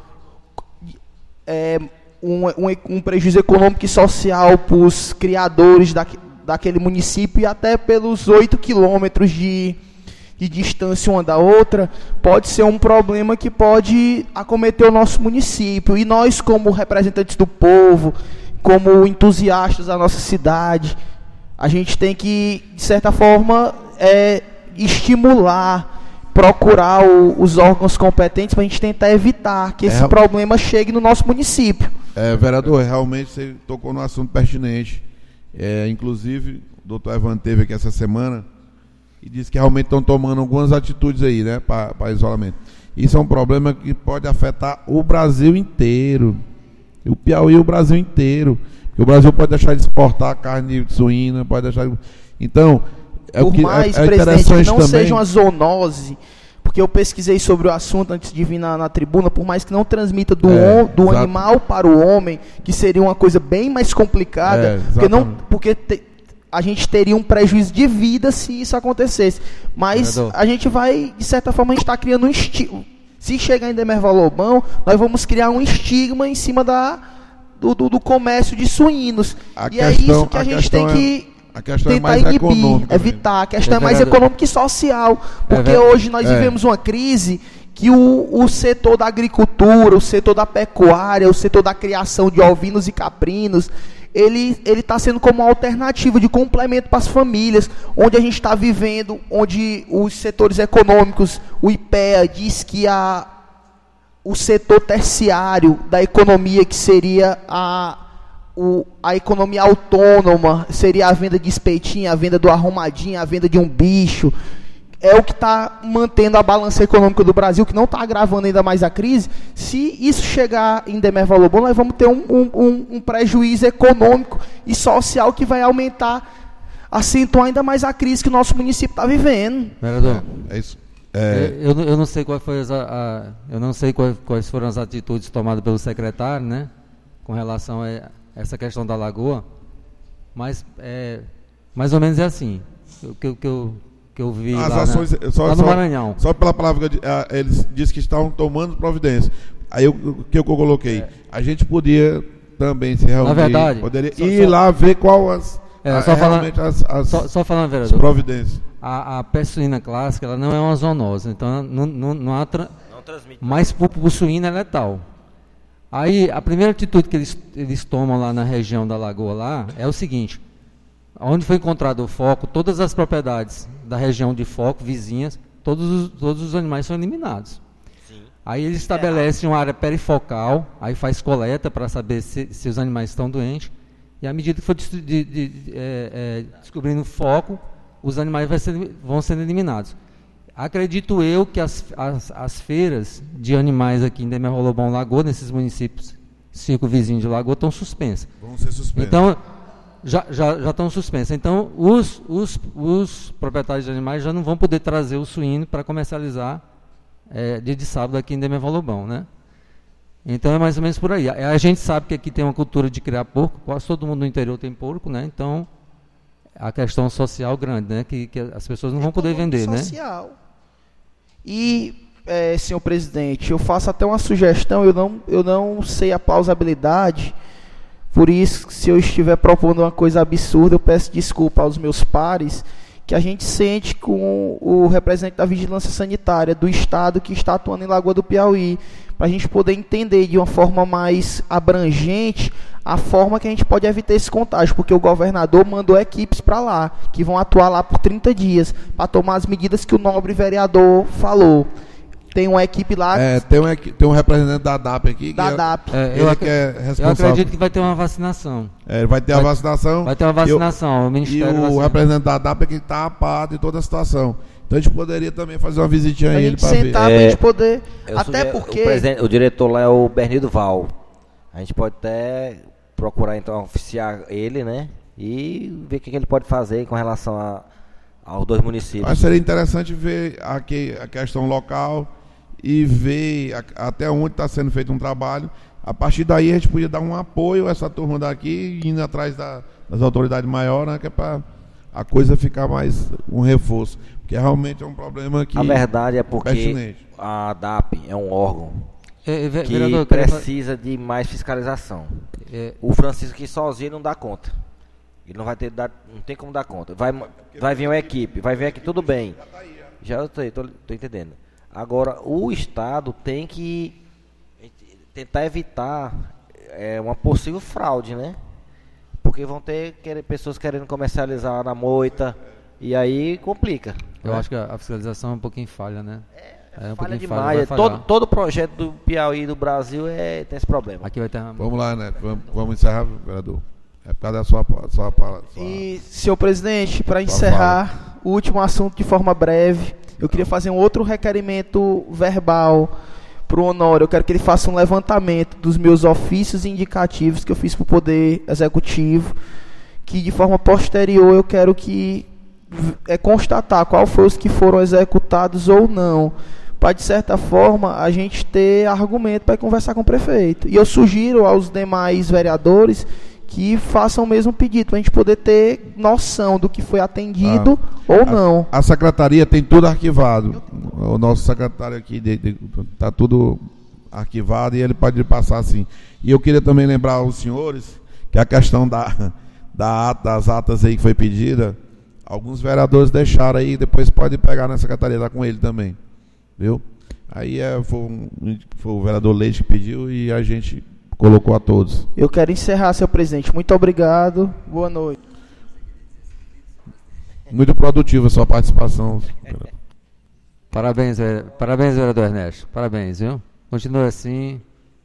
Speaker 5: É, um, um, um prejuízo econômico e social para os criadores da, daquele município e até pelos oito quilômetros de, de distância uma da outra, pode ser um problema que pode acometer o nosso município. E nós, como representantes do povo, como entusiastas da nossa cidade, a gente tem que, de certa forma, é, estimular, procurar o, os órgãos competentes para a gente tentar evitar que esse
Speaker 1: É,
Speaker 5: problema chegue no nosso município.
Speaker 1: É, vereador, realmente você tocou num assunto pertinente. É, inclusive, o doutor Evan teve aqui essa semana e disse que realmente estão tomando algumas atitudes aí, né, para isolamento. Isso é um problema que pode afetar o Brasil inteiro. O Piauí e o Brasil inteiro. Porque o Brasil pode deixar de exportar carne suína, pode deixar... Então... É
Speaker 5: Por
Speaker 1: o que,
Speaker 5: mais,
Speaker 1: é, é
Speaker 5: presidente, que não
Speaker 1: também,
Speaker 5: seja uma zoonose, porque eu pesquisei sobre o assunto antes de vir na, na tribuna, por mais que não transmita do,
Speaker 1: É,
Speaker 5: hom- do
Speaker 1: exato.
Speaker 5: animal para o homem, que seria uma coisa bem mais complicada,
Speaker 1: É,
Speaker 5: porque, não,
Speaker 1: exatamente.
Speaker 5: porque te- a gente teria um prejuízo de vida se isso acontecesse. Mas
Speaker 3: Vereador.
Speaker 5: a gente vai, de certa forma, a gente está criando um estigma. Se chegar em Demerval-Lobão, nós vamos criar um estigma em cima da, do, do, do comércio de suínos.
Speaker 1: A
Speaker 5: e é
Speaker 1: questão-
Speaker 5: isso que a,
Speaker 1: a
Speaker 5: gente tem
Speaker 1: questão é-
Speaker 5: que...
Speaker 1: a questão é
Speaker 5: tentar
Speaker 1: mais
Speaker 5: inibir,
Speaker 1: econômica.
Speaker 5: evitar. A questão
Speaker 3: É
Speaker 5: é mais
Speaker 3: verdade.
Speaker 5: econômica e social. Porque
Speaker 3: verdade.
Speaker 5: hoje nós
Speaker 1: É.
Speaker 5: vivemos uma crise que o, o setor da agricultura, o setor da pecuária, o setor da criação de ovinos e caprinos, ele está sendo como uma alternativa de complemento para as famílias, onde a gente está vivendo, onde os setores econômicos, o I P E A diz que a, o setor terciário da economia, que seria a O, a economia autônoma, seria a venda de espetinho, a venda do arrumadinho, a venda de um bicho, é o que está mantendo a balança econômica do Brasil, que não está agravando ainda mais a crise. Se isso chegar em Demerval-Lobão, nós vamos ter um, um, um, um prejuízo econômico e social que vai aumentar, acentuar ainda mais a crise que o nosso município está vivendo.
Speaker 3: Vereador,
Speaker 1: É isso. É,
Speaker 3: eu, eu não sei qual foi as, a, a- eu não sei quais, quais foram as atitudes tomadas pelo secretário, né, com relação a essa questão da lagoa, mas é, mais ou menos é assim, o que, eu- que, eu, que eu vi
Speaker 1: as
Speaker 3: lá,
Speaker 1: ações,
Speaker 3: na,
Speaker 1: só,
Speaker 3: lá no
Speaker 1: só,
Speaker 3: Maranhão.
Speaker 1: só pela palavra que eu di- ah, eles dizem que estavam tomando providência. Aí eu- o que eu coloquei?
Speaker 3: É.
Speaker 1: A gente podia também se reunir,
Speaker 3: verdade,
Speaker 1: poderia
Speaker 3: só-
Speaker 1: ir
Speaker 3: só-
Speaker 1: lá ver qual as,
Speaker 3: É,
Speaker 1: a-
Speaker 3: só falando-
Speaker 1: realmente as, as,
Speaker 3: Só, só falando,
Speaker 1: as
Speaker 3: vereador,
Speaker 1: providências.
Speaker 3: a, a peste suína clássica, ela não é uma zoonose, então não, não, não há... Tra...
Speaker 4: Não transmite.
Speaker 3: Mas para o suíno é letal. Aí, a primeira atitude que eles, eles tomam lá na região da lagoa lá é o seguinte: onde foi encontrado o foco, todas as propriedades da região de foco, vizinhas, todos os, todos os animais são eliminados.
Speaker 4: Sim.
Speaker 3: Aí eles estabelecem uma área perifocal, aí faz coleta para saber se, se os animais estão doentes, e à medida que for de, de, de, de, é, é, descobrindo o foco, os animais vai ser, vão sendo eliminados. Acredito eu que as, as, as feiras de animais aqui em Demerval-Lobão, Lagoa, nesses municípios, cinco vizinhos de Lagoa, estão suspensas.
Speaker 1: Vão ser suspensos.
Speaker 3: Então, já, já, já estão suspensas. Então, os, os, os proprietários de animais já não vão poder trazer o suíno para comercializar é, dia de sábado aqui em Demerval-Lobão, né? Então, é mais ou menos por aí. A, a gente sabe que aqui tem uma cultura de criar porco, quase todo mundo no interior tem porco, né? Então, a questão social grande, né? Que, que as pessoas não vão poder vender, né?
Speaker 5: Social. E é, senhor presidente, eu faço até uma sugestão, eu não, eu não sei a plausibilidade, por isso, se eu estiver propondo uma coisa absurda, eu peço desculpa aos meus pares, que a gente sente com o representante da Vigilância Sanitária do Estado que está atuando em Lagoa do Piauí, para a gente poder entender de uma forma mais abrangente a forma que a gente pode evitar esse contágio, porque o governador mandou equipes para lá, que vão atuar lá por trinta dias, para tomar as medidas que o nobre vereador falou. Tem uma equipe lá...
Speaker 1: É, tem, um, tem um representante da D A P aqui.
Speaker 5: Da
Speaker 1: que
Speaker 5: D A P.
Speaker 3: É,
Speaker 1: ele
Speaker 3: eu, ac
Speaker 1: que é responsável.
Speaker 3: eu acredito que vai ter uma vacinação.
Speaker 1: É, vai ter
Speaker 3: vai,
Speaker 1: a vacinação.
Speaker 3: Vai ter uma vacinação.
Speaker 1: Eu,
Speaker 3: o Ministério
Speaker 1: e o
Speaker 3: vacina.
Speaker 1: representante da D A P é que está a par de toda a situação. Então a gente poderia também fazer uma visitinha a
Speaker 5: A
Speaker 1: ele
Speaker 5: gente
Speaker 1: para
Speaker 5: sentar
Speaker 1: ver.
Speaker 5: pra
Speaker 4: É,
Speaker 5: gente poder...
Speaker 4: Eu
Speaker 5: Até
Speaker 4: sugiro-
Speaker 5: porque...
Speaker 4: O, presidente- o diretor lá é o Bernardo Val. A gente pode até procurar então oficiar ele, né? E ver o que, que ele pode fazer com relação a, aos dois municípios.
Speaker 1: Mas seria interessante ver aqui a questão local e ver a, até onde está sendo feito um trabalho. A partir daí a gente podia dar um apoio a essa turma daqui, indo atrás da, das autoridades maiores, né, que é para a coisa ficar mais um reforço. Porque realmente é um problema que...
Speaker 4: A verdade é porque
Speaker 1: pertinente.
Speaker 4: a D A P é um órgão
Speaker 3: É, é, ve-
Speaker 4: que
Speaker 3: vereador, eu queria fa-
Speaker 4: precisa de mais fiscalização.
Speaker 3: é,
Speaker 4: O Francisco aqui sozinho não dá conta. Ele não vai ter dar, não tem como dar conta. Vai, vai vir uma equipe, vai vir aqui tudo bem. Já eu tô, tô, tô entendendo. Agora o Estado tem que tentar evitar é, uma possível fraude, né? Porque vão ter querer, pessoas querendo comercializar na moita e aí complica.
Speaker 3: eu
Speaker 4: né?
Speaker 3: acho que a, a fiscalização é um pouquinho falha, né? É, um
Speaker 4: Falha
Speaker 3: pouquinho
Speaker 4: demais.
Speaker 3: falha,
Speaker 4: É,
Speaker 3: vai
Speaker 4: todo,
Speaker 3: falhar.
Speaker 4: todo projeto do Piauí e do Brasil é, tem esse problema.
Speaker 3: Aqui vai ter uma...
Speaker 1: Vamos lá, né? Vamos, vamos encerrar, vereador. É por causa da sua... sua, sua, sua
Speaker 5: E, senhor presidente, para
Speaker 1: Só
Speaker 5: encerrar o último assunto de forma breve, eu queria fazer um outro requerimento verbal para o Honório. Eu quero que ele faça um levantamento dos meus ofícios indicativos que eu fiz para o Poder Executivo, que de forma posterior eu quero que é constatar qual foi os que foram executados ou não, para de certa forma a gente ter argumento para conversar com o prefeito. E eu sugiro aos demais vereadores que façam o mesmo pedido, para a gente poder ter noção do que foi atendido
Speaker 1: Ah,
Speaker 5: ou
Speaker 1: a,
Speaker 5: não.
Speaker 1: A secretaria tem tudo arquivado. O nosso secretário aqui está tudo arquivado e ele pode passar assim. E eu queria também lembrar aos senhores que a questão da, da ata, das atas aí que foi pedida, alguns vereadores deixaram aí, depois pode pegar na secretaria, tá com ele também. Viu? Aí é, foi, um, foi o vereador Leite que pediu e a gente colocou a todos.
Speaker 5: Eu quero encerrar, senhor presidente. Muito obrigado. Boa noite.
Speaker 1: Muito produtiva a sua participação.
Speaker 3: Parabéns, vere- parabéns, vereador Ernesto. Parabéns, viu? Continue assim.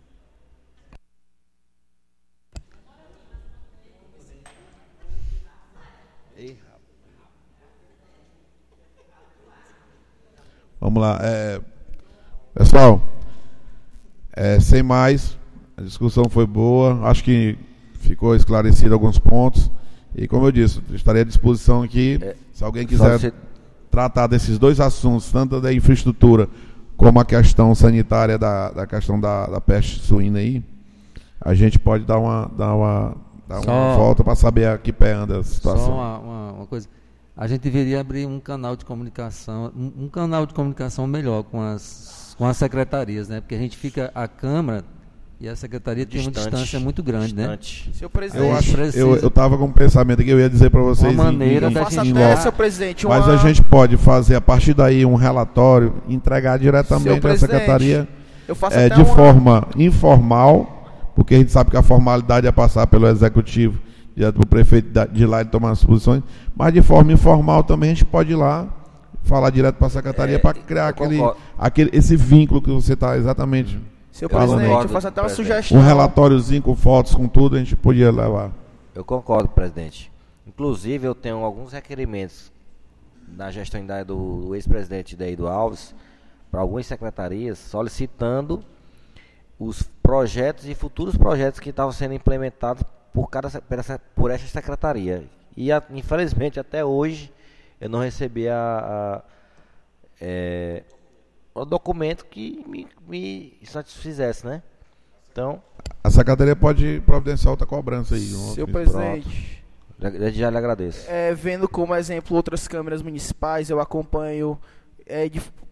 Speaker 1: Vamos lá. É, pessoal, é, sem mais, a discussão foi boa. Acho que ficou esclarecido alguns pontos. E como eu disse, estarei à disposição aqui.
Speaker 4: É,
Speaker 1: Se alguém
Speaker 4: Só
Speaker 1: quiser
Speaker 4: você-
Speaker 1: tratar desses dois assuntos, tanto da infraestrutura como a questão sanitária da, da questão da, da peste suína aí, a gente pode dar uma, dar uma, dar
Speaker 3: Só-
Speaker 1: uma volta para saber a que pé anda a situação.
Speaker 3: Só uma, uma, uma coisa. A gente deveria abrir um canal de comunicação, um, um canal de comunicação melhor com as, com as secretarias, né? Porque a gente fica, a Câmara e a Secretaria tem uma
Speaker 4: Distante,
Speaker 3: distância muito grande, né?
Speaker 4: distante.
Speaker 5: Senhor
Speaker 1: Eu
Speaker 5: presidente,
Speaker 1: acho,
Speaker 3: precisa-
Speaker 1: eu, eu tava com um pensamento que eu ia dizer para vocês.
Speaker 3: Uma maneira
Speaker 1: em, em,
Speaker 3: da
Speaker 5: faça
Speaker 3: gente
Speaker 1: em
Speaker 5: até,
Speaker 1: loco.
Speaker 5: senhor presidente, uma...
Speaker 1: Mas a gente pode fazer a partir daí um relatório, entregar diretamente
Speaker 5: Senhor
Speaker 1: à
Speaker 5: presidente,
Speaker 1: secretaria
Speaker 5: eu faço
Speaker 1: é,
Speaker 5: até
Speaker 1: de
Speaker 5: uma...
Speaker 1: forma informal, porque a gente sabe que a formalidade é passar pelo executivo, direto para o prefeito da- de lá e tomar as posições, mas de forma informal também a gente pode ir lá, falar direto para a secretaria
Speaker 4: É,
Speaker 1: para criar
Speaker 4: eu
Speaker 1: aquele,
Speaker 4: concordo.
Speaker 1: aquele, esse vínculo que você está exatamente.
Speaker 5: Senhor
Speaker 4: Eu
Speaker 5: presidente,
Speaker 4: concordo,
Speaker 5: eu faço até uma
Speaker 4: presidente.
Speaker 5: sugestão.
Speaker 1: Um relatóriozinho com fotos, com tudo, a gente podia levar.
Speaker 4: Eu concordo, presidente. Inclusive, eu tenho alguns requerimentos na gestão da- do, do ex-presidente Deido Alves para algumas secretarias solicitando os projetos e futuros projetos que estavam sendo implementados por, cada, se- por essa- por essa secretaria. E, a- infelizmente, até hoje, eu não recebi a, a, é, o documento que me, me satisfizesse, né? Então,
Speaker 1: A secretaria pode providenciar outra cobrança aí. um
Speaker 5: Senhor
Speaker 1: outro-
Speaker 5: presidente,
Speaker 4: já, já lhe agradeço.
Speaker 5: é, vendo como exemplo outras câmeras municipais, eu acompanho é, de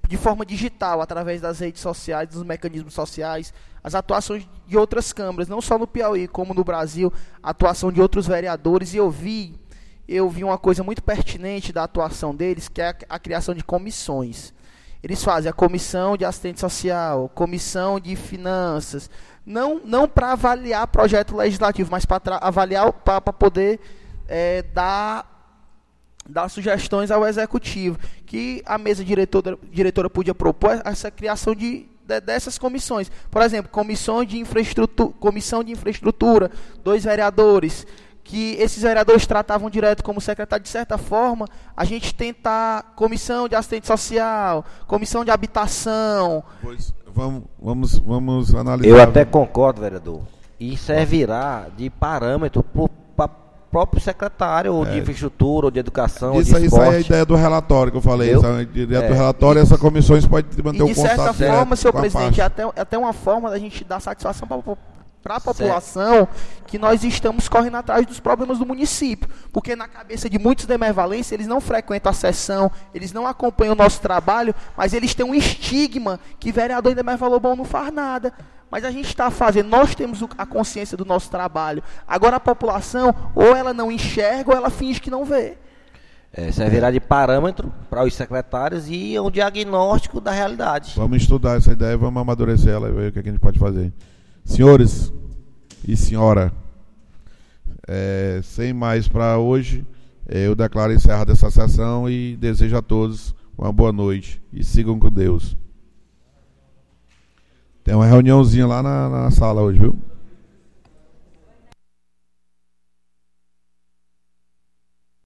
Speaker 5: de forma digital, através das redes sociais, dos mecanismos sociais, as atuações de outras câmaras, não só no Piauí, como no Brasil, a atuação de outros vereadores, e eu vi, eu vi uma coisa muito pertinente da atuação deles, que é a, a criação de comissões. Eles fazem a comissão de assistente social, comissão de finanças, não, não para avaliar projeto legislativo, mas para avaliar, para poder é, dar, dar sugestões ao executivo, que a mesa diretora, diretora podia propor essa criação de, de, dessas comissões. Por exemplo, comissão de infraestrutura, comissão de infraestrutura, dois vereadores, que esses vereadores tratavam direto como secretário. De certa forma, a gente tentar comissão de assistente social, comissão de habitação.
Speaker 1: Pois, vamos, vamos, vamos analisar.
Speaker 4: Eu até concordo, vereador. E servirá de parâmetro para o próprio secretário, ou é. de infraestrutura, ou de educação,
Speaker 1: isso,
Speaker 4: ou de
Speaker 1: isso aí é a ideia do relatório que eu falei.
Speaker 4: Eu?
Speaker 1: Essa, a ideia é. do relatório, essas comissões podem manter o contato.
Speaker 5: E de certa forma, senhor presidente,
Speaker 1: até,
Speaker 5: até, até uma forma da gente dar satisfação para para a população, que nós estamos correndo atrás dos problemas do município, porque na cabeça de muitos demervalenses, eles não frequentam a sessão, eles não acompanham o nosso trabalho, mas eles têm um estigma que vereador em Demervalobão não faz nada. Mas a gente está fazendo, nós temos a consciência do nosso trabalho. Agora a população, ou ela não enxerga, ou ela finge que não vê.
Speaker 4: É, servirá de parâmetro para os secretários e um diagnóstico da realidade.
Speaker 1: Vamos estudar essa ideia, vamos amadurecer ela e ver o que a gente pode fazer. Senhores e senhora, é, sem mais para hoje, eu declaro encerrada essa sessão e desejo a todos uma boa noite e sigam com Deus. Tem uma reuniãozinha lá na, na sala hoje, viu?